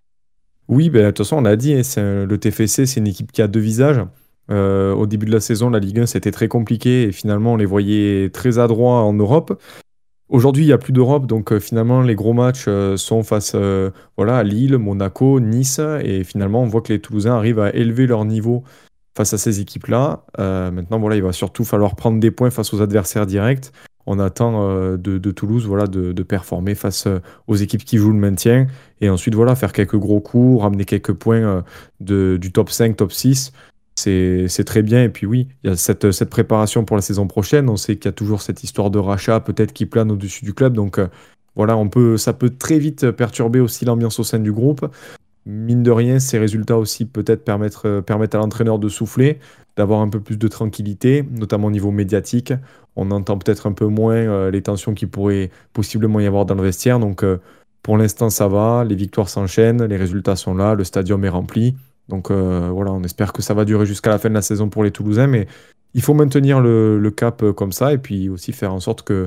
Oui, ben, de toute façon, on l'a dit, hein, c'est un, le T F C, c'est une équipe qui a deux visages. Euh, au début de la saison, la Ligue un, c'était très compliqué et finalement, on les voyait très adroits en Europe. Aujourd'hui, il n'y a plus d'Europe, donc euh, finalement, les gros matchs euh, sont face euh, voilà, à Lille, Monaco, Nice, et finalement, on voit que les Toulousains arrivent à élever leur niveau face à ces équipes-là. Euh, maintenant, voilà, il va surtout falloir prendre des points face aux adversaires directs. On attend euh, de, de Toulouse voilà, de, de performer face euh, aux équipes qui jouent le maintien, et ensuite, voilà, faire quelques gros coups, ramener quelques points euh, de, du top cinq, top six. C'est, c'est très bien. Et puis oui, il y a cette, cette préparation pour la saison prochaine. On sait qu'il y a toujours cette histoire de rachat peut-être qui plane au-dessus du club. Donc euh, voilà, on peut, ça peut très vite perturber aussi l'ambiance au sein du groupe. Mine de rien, ces résultats aussi peut-être permettre, euh, permettent à l'entraîneur de souffler, d'avoir un peu plus de tranquillité, notamment au niveau médiatique. On entend peut-être un peu moins euh, les tensions qu'il pourrait possiblement y avoir dans le vestiaire. Donc euh, pour l'instant, ça va. Les victoires s'enchaînent, les résultats sont là, le stadium est rempli. Donc euh, voilà, on espère que ça va durer jusqu'à la fin de la saison pour les Toulousains, mais il faut maintenir le, le cap comme ça et puis aussi faire en sorte que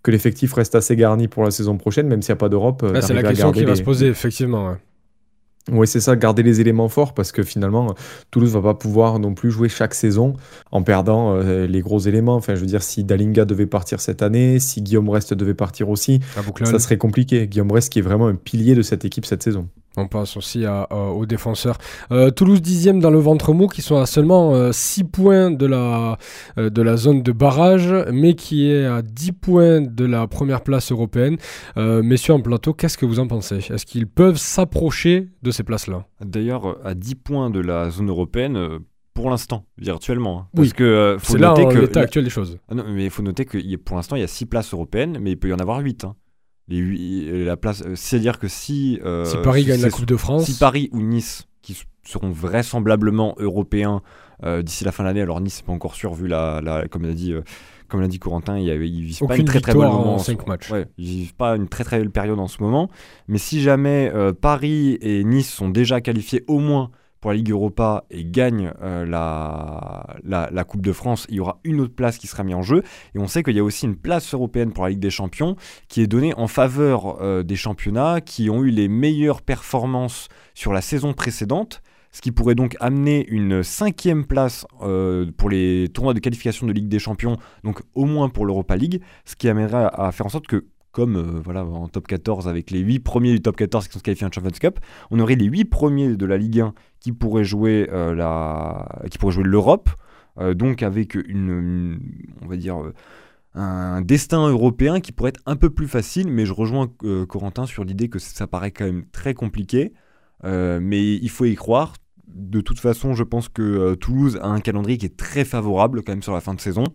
que l'effectif reste assez garni pour la saison prochaine, même s'il n'y a pas d'Europe. Là, c'est la question qui va les... se poser, effectivement. Ouais. Oui, c'est ça, garder les éléments forts, parce que finalement, Toulouse va pas pouvoir non plus jouer chaque saison en perdant euh, les gros éléments. Enfin, je veux dire, si Dalinga devait partir cette année, si Guillaume Rest devait partir aussi, ça serait compliqué. Guillaume Rest qui est vraiment un pilier de cette équipe cette saison. On passe aussi à, à, aux défenseurs. Euh, Toulouse dixième dans le ventre mou, qui sont à seulement euh, six points de la, euh, de la zone de barrage, mais qui est à dix points de la première place européenne. Euh, messieurs en plateau, qu'est-ce que vous en pensez ? Est-ce qu'ils peuvent s'approcher de ces places-là ? D'ailleurs, à dix points de la zone européenne, euh, pour l'instant, virtuellement. Hein, parce oui, que, euh, faut c'est là noter en que l'état actuel des choses. Ah non, mais il faut noter que pour l'instant, il y a six places européennes, mais il peut y en avoir huit. Hein. Les huit, la place, euh, c'est-à-dire que si, euh, si Paris gagne la Coupe de France, si Paris ou Nice, qui seront vraisemblablement européens euh, d'ici la fin de l'année, alors Nice c'est pas encore sûr vu la, la comme l'a dit, euh, comme l'a dit Corentin, il, il vise pas une très très bonne moment en cinq matchs. Ouais, il vise pas une très très belle période en ce moment. Mais si jamais euh, Paris et Nice sont déjà qualifiés au moins pour la Ligue Europa et gagne euh, la, la, la Coupe de France, il y aura une autre place qui sera mise en jeu. Et on sait qu'il y a aussi une place européenne pour la Ligue des Champions qui est donnée en faveur euh, des championnats qui ont eu les meilleures performances sur la saison précédente, ce qui pourrait donc amener une cinquième place euh, pour les tournois de qualification de Ligue des Champions, donc au moins pour l'Europa League, ce qui amènerait à, à faire en sorte que comme euh, voilà, en top quatorze, avec les huit premiers du top quatorze qui sont qualifiés en Champions Cup, on aurait les huit premiers de la Ligue un qui pourraient jouer, euh, la... qui pourraient jouer l'Europe, euh, donc avec une, une, on va dire, euh, un destin européen qui pourrait être un peu plus facile, mais je rejoins euh, Corentin sur l'idée que ça paraît quand même très compliqué, euh, mais il faut y croire. De toute façon, je pense que euh, Toulouse a un calendrier qui est très favorable quand même sur la fin de saison.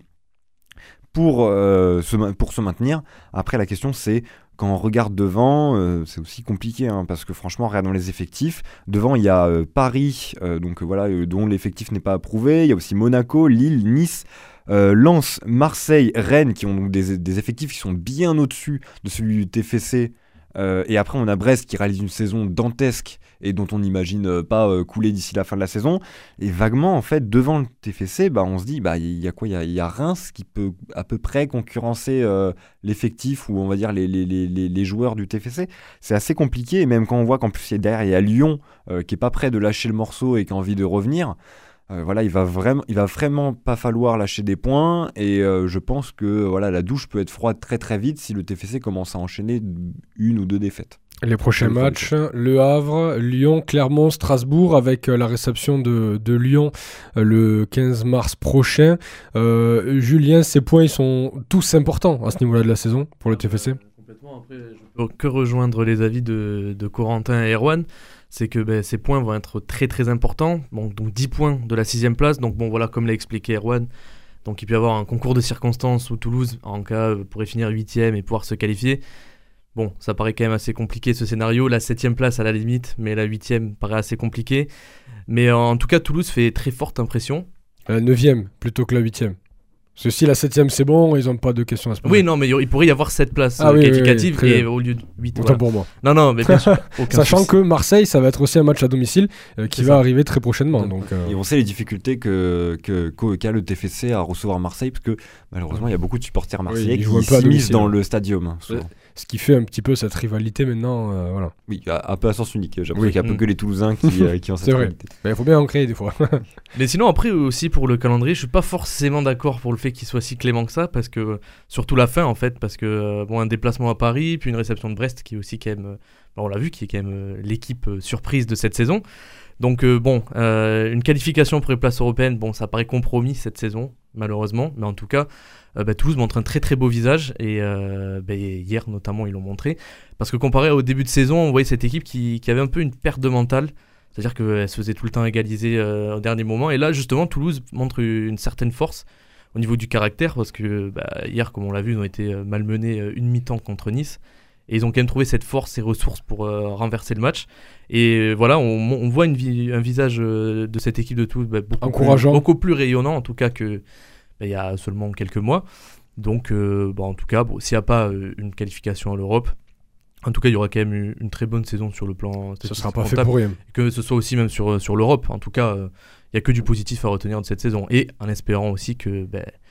Pour, euh, se, pour se maintenir. Après, la question, c'est quand on regarde devant, euh, c'est aussi compliqué, hein, parce que franchement, regardons les effectifs. Devant, il y a euh, Paris, euh, donc, euh, voilà, euh, dont l'effectif n'est pas approuvé. Il y a aussi Monaco, Lille, Nice, euh, Lens, Marseille, Rennes, qui ont donc des, des effectifs qui sont bien au-dessus de celui du T F C. Euh, et après, on a Brest qui réalise une saison dantesque et dont on n'imagine euh, pas euh, couler d'ici la fin de la saison. Et vaguement, en fait, devant le T F C, bah, on se dit, bah, il y a quoi ? Il y a, y a Reims qui peut à peu près concurrencer euh, l'effectif ou on va dire les, les, les, les joueurs du T F C. C'est assez compliqué. Et même quand on voit qu'en plus, derrière, il y a Lyon euh, qui n'est pas prêt de lâcher le morceau et qui a envie de revenir. Euh, voilà, il va vraiment, il va vraiment pas falloir lâcher des points et euh, je pense que voilà, la douche peut être froide très très vite si le T F C commence à enchaîner une ou deux défaites. Les prochains matchs, Le Havre, Lyon, Clermont, Strasbourg, avec euh, la réception de, de Lyon euh, le quinze mars prochain. Euh, Julien, ces points ils sont tous importants à ce niveau-là de la saison pour le T F C. Euh, complètement. Après, je peux que rejoindre les avis de, de Corentin et Erwan. C'est que ben, ces points vont être très très importants. Bon, donc dix points de la sixième place. Donc bon voilà, comme l'a expliqué Erwan, donc il peut y avoir un concours de circonstances où Toulouse, en cas, pourrait finir huitième et pouvoir se qualifier. Bon, ça paraît quand même assez compliqué ce scénario. La septième place à la limite, mais la huitième paraît assez compliquée. Mais en tout cas, Toulouse fait très forte impression. La neuvième plutôt que la huitième. Parce que si la septième c'est bon, ils n'ont pas de questions à se poser. Oui, non, mais il pourrait y avoir sept places ah, euh, oui, qualificatives oui, oui, et au lieu de huit. Autant voilà. pour moi. Non, non, mais bien sûr. Sachant souci. que Marseille, ça va être aussi un match à domicile euh, qui c'est va ça. arriver très prochainement. Donc, euh... Et on sait les difficultés que, que, qu'a le T F C à recevoir Marseille, parce que malheureusement, il y a beaucoup de supporters marseillais oui, qui s'immiscent dans le stadium. Souvent. Ce qui fait un petit peu cette rivalité maintenant. Euh, voilà. Oui, un peu à sens unique. J'ai l'impression oui. qu'il n'y a peu mmh. que les Toulousains qui, euh, qui ont cette c'est vrai. rivalité. Il faut bien en créer des fois. Mais sinon, après aussi pour le calendrier, je suis pas forcément d'accord pour le fait qu'il soit si clément que ça, parce que surtout la fin en fait, parce que bon, un déplacement à Paris, puis une réception de Brest qui est aussi quand même, euh, on l'a vu, qui est quand même euh, l'équipe euh, surprise de cette saison. Donc euh, bon, euh, une qualification pour les places européennes, bon, ça paraît compromis cette saison, malheureusement, mais en tout cas, euh, bah, Toulouse montre un très très beau visage, et euh, bah, hier notamment ils l'ont montré, parce que comparé au début de saison, on voyait cette équipe qui, qui avait un peu une perte de mental, c'est-à-dire qu'elle se faisait tout le temps égaliser euh, au dernier moment, et là justement Toulouse montre une certaine force au niveau du caractère, parce que bah, hier, comme on l'a vu, ils ont été malmenés euh, une mi-temps contre Nice, et ils ont quand même trouvé cette force et ressources pour euh, renverser le match. Et euh, voilà, on, on voit une vi- un visage euh, de cette équipe de Toulouse bah, beaucoup, encourageant, plus, beaucoup plus rayonnant en tout cas qu'il bah, y a seulement quelques mois. Donc, euh, bah, en tout cas, bon, s'il n'y a pas euh, une qualification à l'Europe, en tout cas, il y aura quand même une, une très bonne saison sur le plan. Ce ne sera pas fait pour rien. Que ce soit aussi même sur, sur l'Europe. En tout cas, il euh, n'y a que du positif à retenir de cette saison. Et en espérant aussi que bah,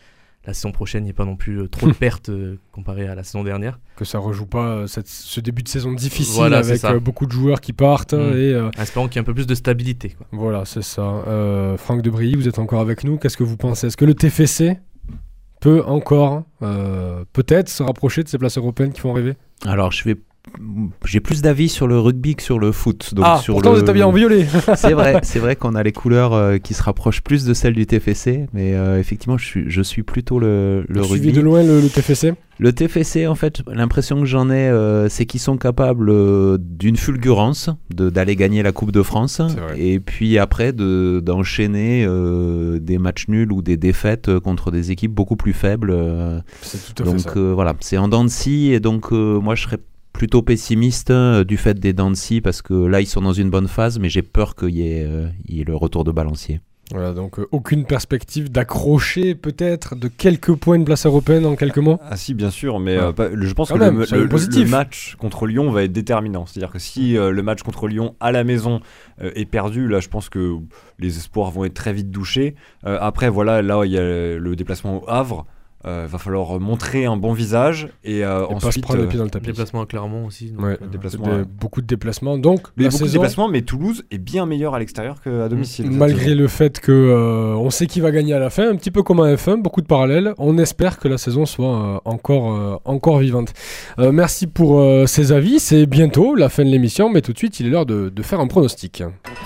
la saison prochaine, il n'y ait pas non plus euh, trop de pertes euh, comparé à la saison dernière. Que ça rejoue pas euh, cette, ce début de saison difficile Voilà, c'est avec ça. euh, beaucoup de joueurs qui partent. Mm. Et, euh, Espérons qu'il y ait un peu plus de stabilité, quoi. voilà, c'est ça. Euh, Franck Debrilly, vous êtes encore avec nous. Qu'est-ce que vous pensez ? Est-ce que le T F C peut encore, euh, peut-être, se rapprocher de ces places européennes qui font rêver ? Alors, je vais j'ai plus d'avis sur le rugby que sur le foot. Donc ah, sur pourtant le... vous êtes habillé en violet. C'est vrai, c'est vrai qu'on a les couleurs euh, qui se rapprochent plus de celles du T F C, mais euh, effectivement, je suis, je suis plutôt le, le Vous rugby. suivez de loin le, le T F C ? Le T F C, en fait, l'impression que j'en ai, euh, c'est qu'ils sont capables euh, d'une fulgurance, de, d'aller gagner la Coupe de France, et puis après de, d'enchaîner euh, des matchs nuls ou des défaites euh, contre des équipes beaucoup plus faibles. Euh, c'est tout à donc fait ça. Euh, voilà, c'est en dents de scie, et donc euh, moi je serais plutôt pessimiste euh, du fait des dents de scie, parce que là ils sont dans une bonne phase, mais j'ai peur qu'il y ait, euh, il y ait le retour de balancier. Voilà, donc euh, aucune perspective d'accrocher peut-être de quelques points de place européenne en quelques mois. Ah si, bien sûr, mais ouais. euh, pas, je pense Quand que même, le, c'est le, positif. le match contre Lyon va être déterminant. C'est-à-dire que si euh, le match contre Lyon à la maison euh, est perdu, là je pense que les espoirs vont être très vite douchés. Euh, après voilà, là il y a le déplacement au Havre. Euh, va falloir montrer un bon visage et, euh, et ensuite pas se prendre euh, les pieds dans le tapis. Déplacement à Clermont aussi. Donc, ouais, euh, déplacement, de, ouais. beaucoup de déplacements. Donc mais la beaucoup saison, de déplacements, mais Toulouse est bien meilleur à l'extérieur qu'à domicile. Malgré le fait que euh, on sait qui va gagner à la fin, un petit peu comme en F un, beaucoup de parallèles. On espère que la saison soit euh, encore euh, encore vivante. Euh, merci pour euh, ces avis. C'est bientôt la fin de l'émission, mais tout de suite il est l'heure de, de faire un pronostic.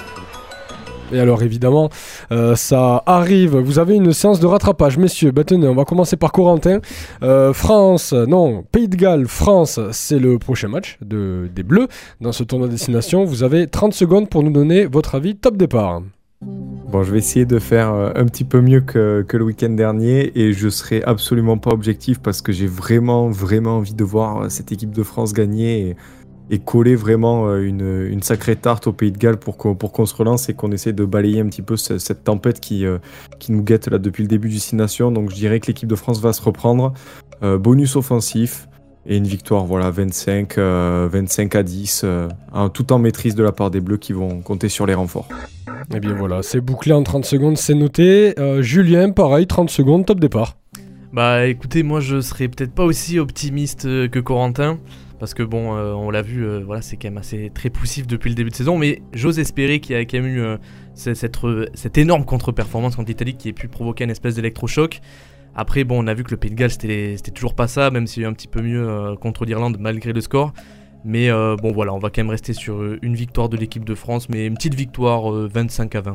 Et alors évidemment, euh, ça arrive. Vous avez une séance de rattrapage, messieurs. Bah, tenez, on va commencer par Corentin. Euh, France, non, Pays de Galles, France, c'est le prochain match de, des Bleus dans ce tournoi de destination. Vous avez trente secondes pour nous donner votre avis. Top départ. Bon, je vais essayer de faire euh, un petit peu mieux que, que le week-end dernier, et je serai absolument pas objectif parce que j'ai vraiment, vraiment envie de voir cette équipe de France gagner et, et coller vraiment une, une sacrée tarte au Pays de Galles pour qu'on, pour qu'on se relance et qu'on essaie de balayer un petit peu cette, cette tempête qui, euh, qui nous guette là depuis le début du Six Nations. Donc je dirais que l'équipe de France va se reprendre. Euh, bonus offensif et une victoire, voilà, vingt-cinq, euh, vingt-cinq à dix, euh, hein, tout en maîtrise de la part des Bleus qui vont compter sur les renforts. Et bien voilà, c'est bouclé en trente secondes, c'est noté. Euh, Julien, pareil, trente secondes, top départ. Bah écoutez, moi je serais peut-être pas aussi optimiste euh, que Corentin. Parce que bon, euh, on l'a vu, euh, voilà, c'est quand même assez très poussif depuis le début de saison, mais j'ose espérer qu'il y a quand même eu euh, cette, cette, cette énorme contre-performance contre l'Italie qui ait pu provoquer une espèce d'électrochoc. Après, bon, on a vu que le Pays de Galles, c'était, c'était toujours pas ça, même s'il y a eu un petit peu mieux euh, contre l'Irlande malgré le score. Mais euh, bon, voilà, on va quand même rester sur une victoire de l'équipe de France, mais une petite victoire euh, vingt-cinq à vingt.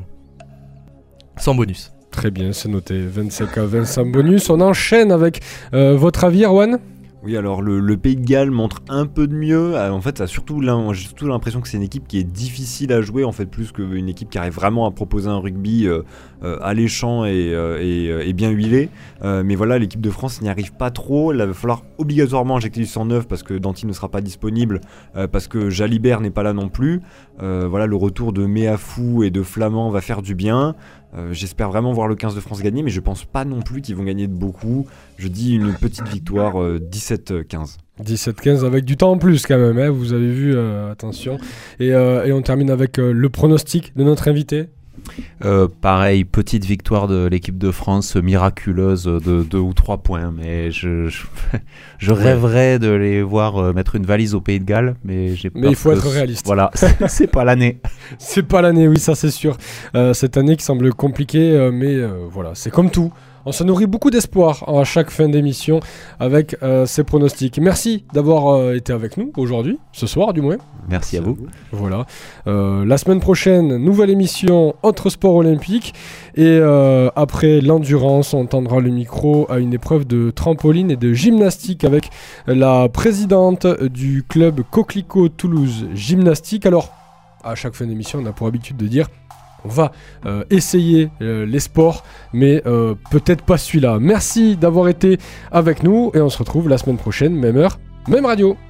Sans bonus. Très bien, c'est noté. vingt-cinq à vingt sans bonus. On enchaîne avec euh, votre avis, Erwan ? Oui, alors le, le Pays de Galles montre un peu de mieux. Euh, en fait, ça a surtout, j'ai surtout l'impression que c'est une équipe qui est difficile à jouer, en fait, plus qu'une équipe qui arrive vraiment à proposer un rugby euh, euh, alléchant et, euh, et, et bien huilé. Euh, mais voilà, l'équipe de France n'y arrive pas trop. Il va falloir obligatoirement injecter du sang neuf parce que Danty ne sera pas disponible, euh, parce que Jalibert n'est pas là non plus. Euh, voilà, le retour de Méafou et de Flamand va faire du bien. Euh, j'espère vraiment voir le quinze de France gagner, mais je pense pas non plus qu'ils vont gagner de beaucoup. Je dis une petite victoire, euh, dix-sept quinze. dix-sept quinze avec du temps en plus quand même, hein, vous avez vu, euh, attention. Et, euh, et on termine avec euh, le pronostic de notre invité. Euh, pareil, petite victoire de l'équipe de France, miraculeuse de deux ou trois points, mais je, je, je rêverais de les voir euh, mettre une valise au Pays de Galles, mais j'ai Mais il faut être réaliste. Voilà, c'est, c'est pas l'année. C'est pas l'année, oui, ça c'est sûr. Euh, cette année qui semble compliquée, euh, mais euh, voilà, c'est comme tout. On se nourrit beaucoup d'espoir à chaque fin d'émission avec euh, ces pronostics. Merci d'avoir euh, été avec nous aujourd'hui, ce soir du moins. Merci à vous. Voilà. Euh, la semaine prochaine, nouvelle émission Autre sport olympique. Et euh, après l'endurance, on tendra le micro à une épreuve de trampoline et de gymnastique avec la présidente du club Coquelicot Toulouse Gymnastique. Alors, à chaque fin d'émission, on a pour habitude de dire... On va euh, essayer euh, les sports, mais euh, peut-être pas celui-là. Merci d'avoir été avec nous et on se retrouve la semaine prochaine, même heure, même radio.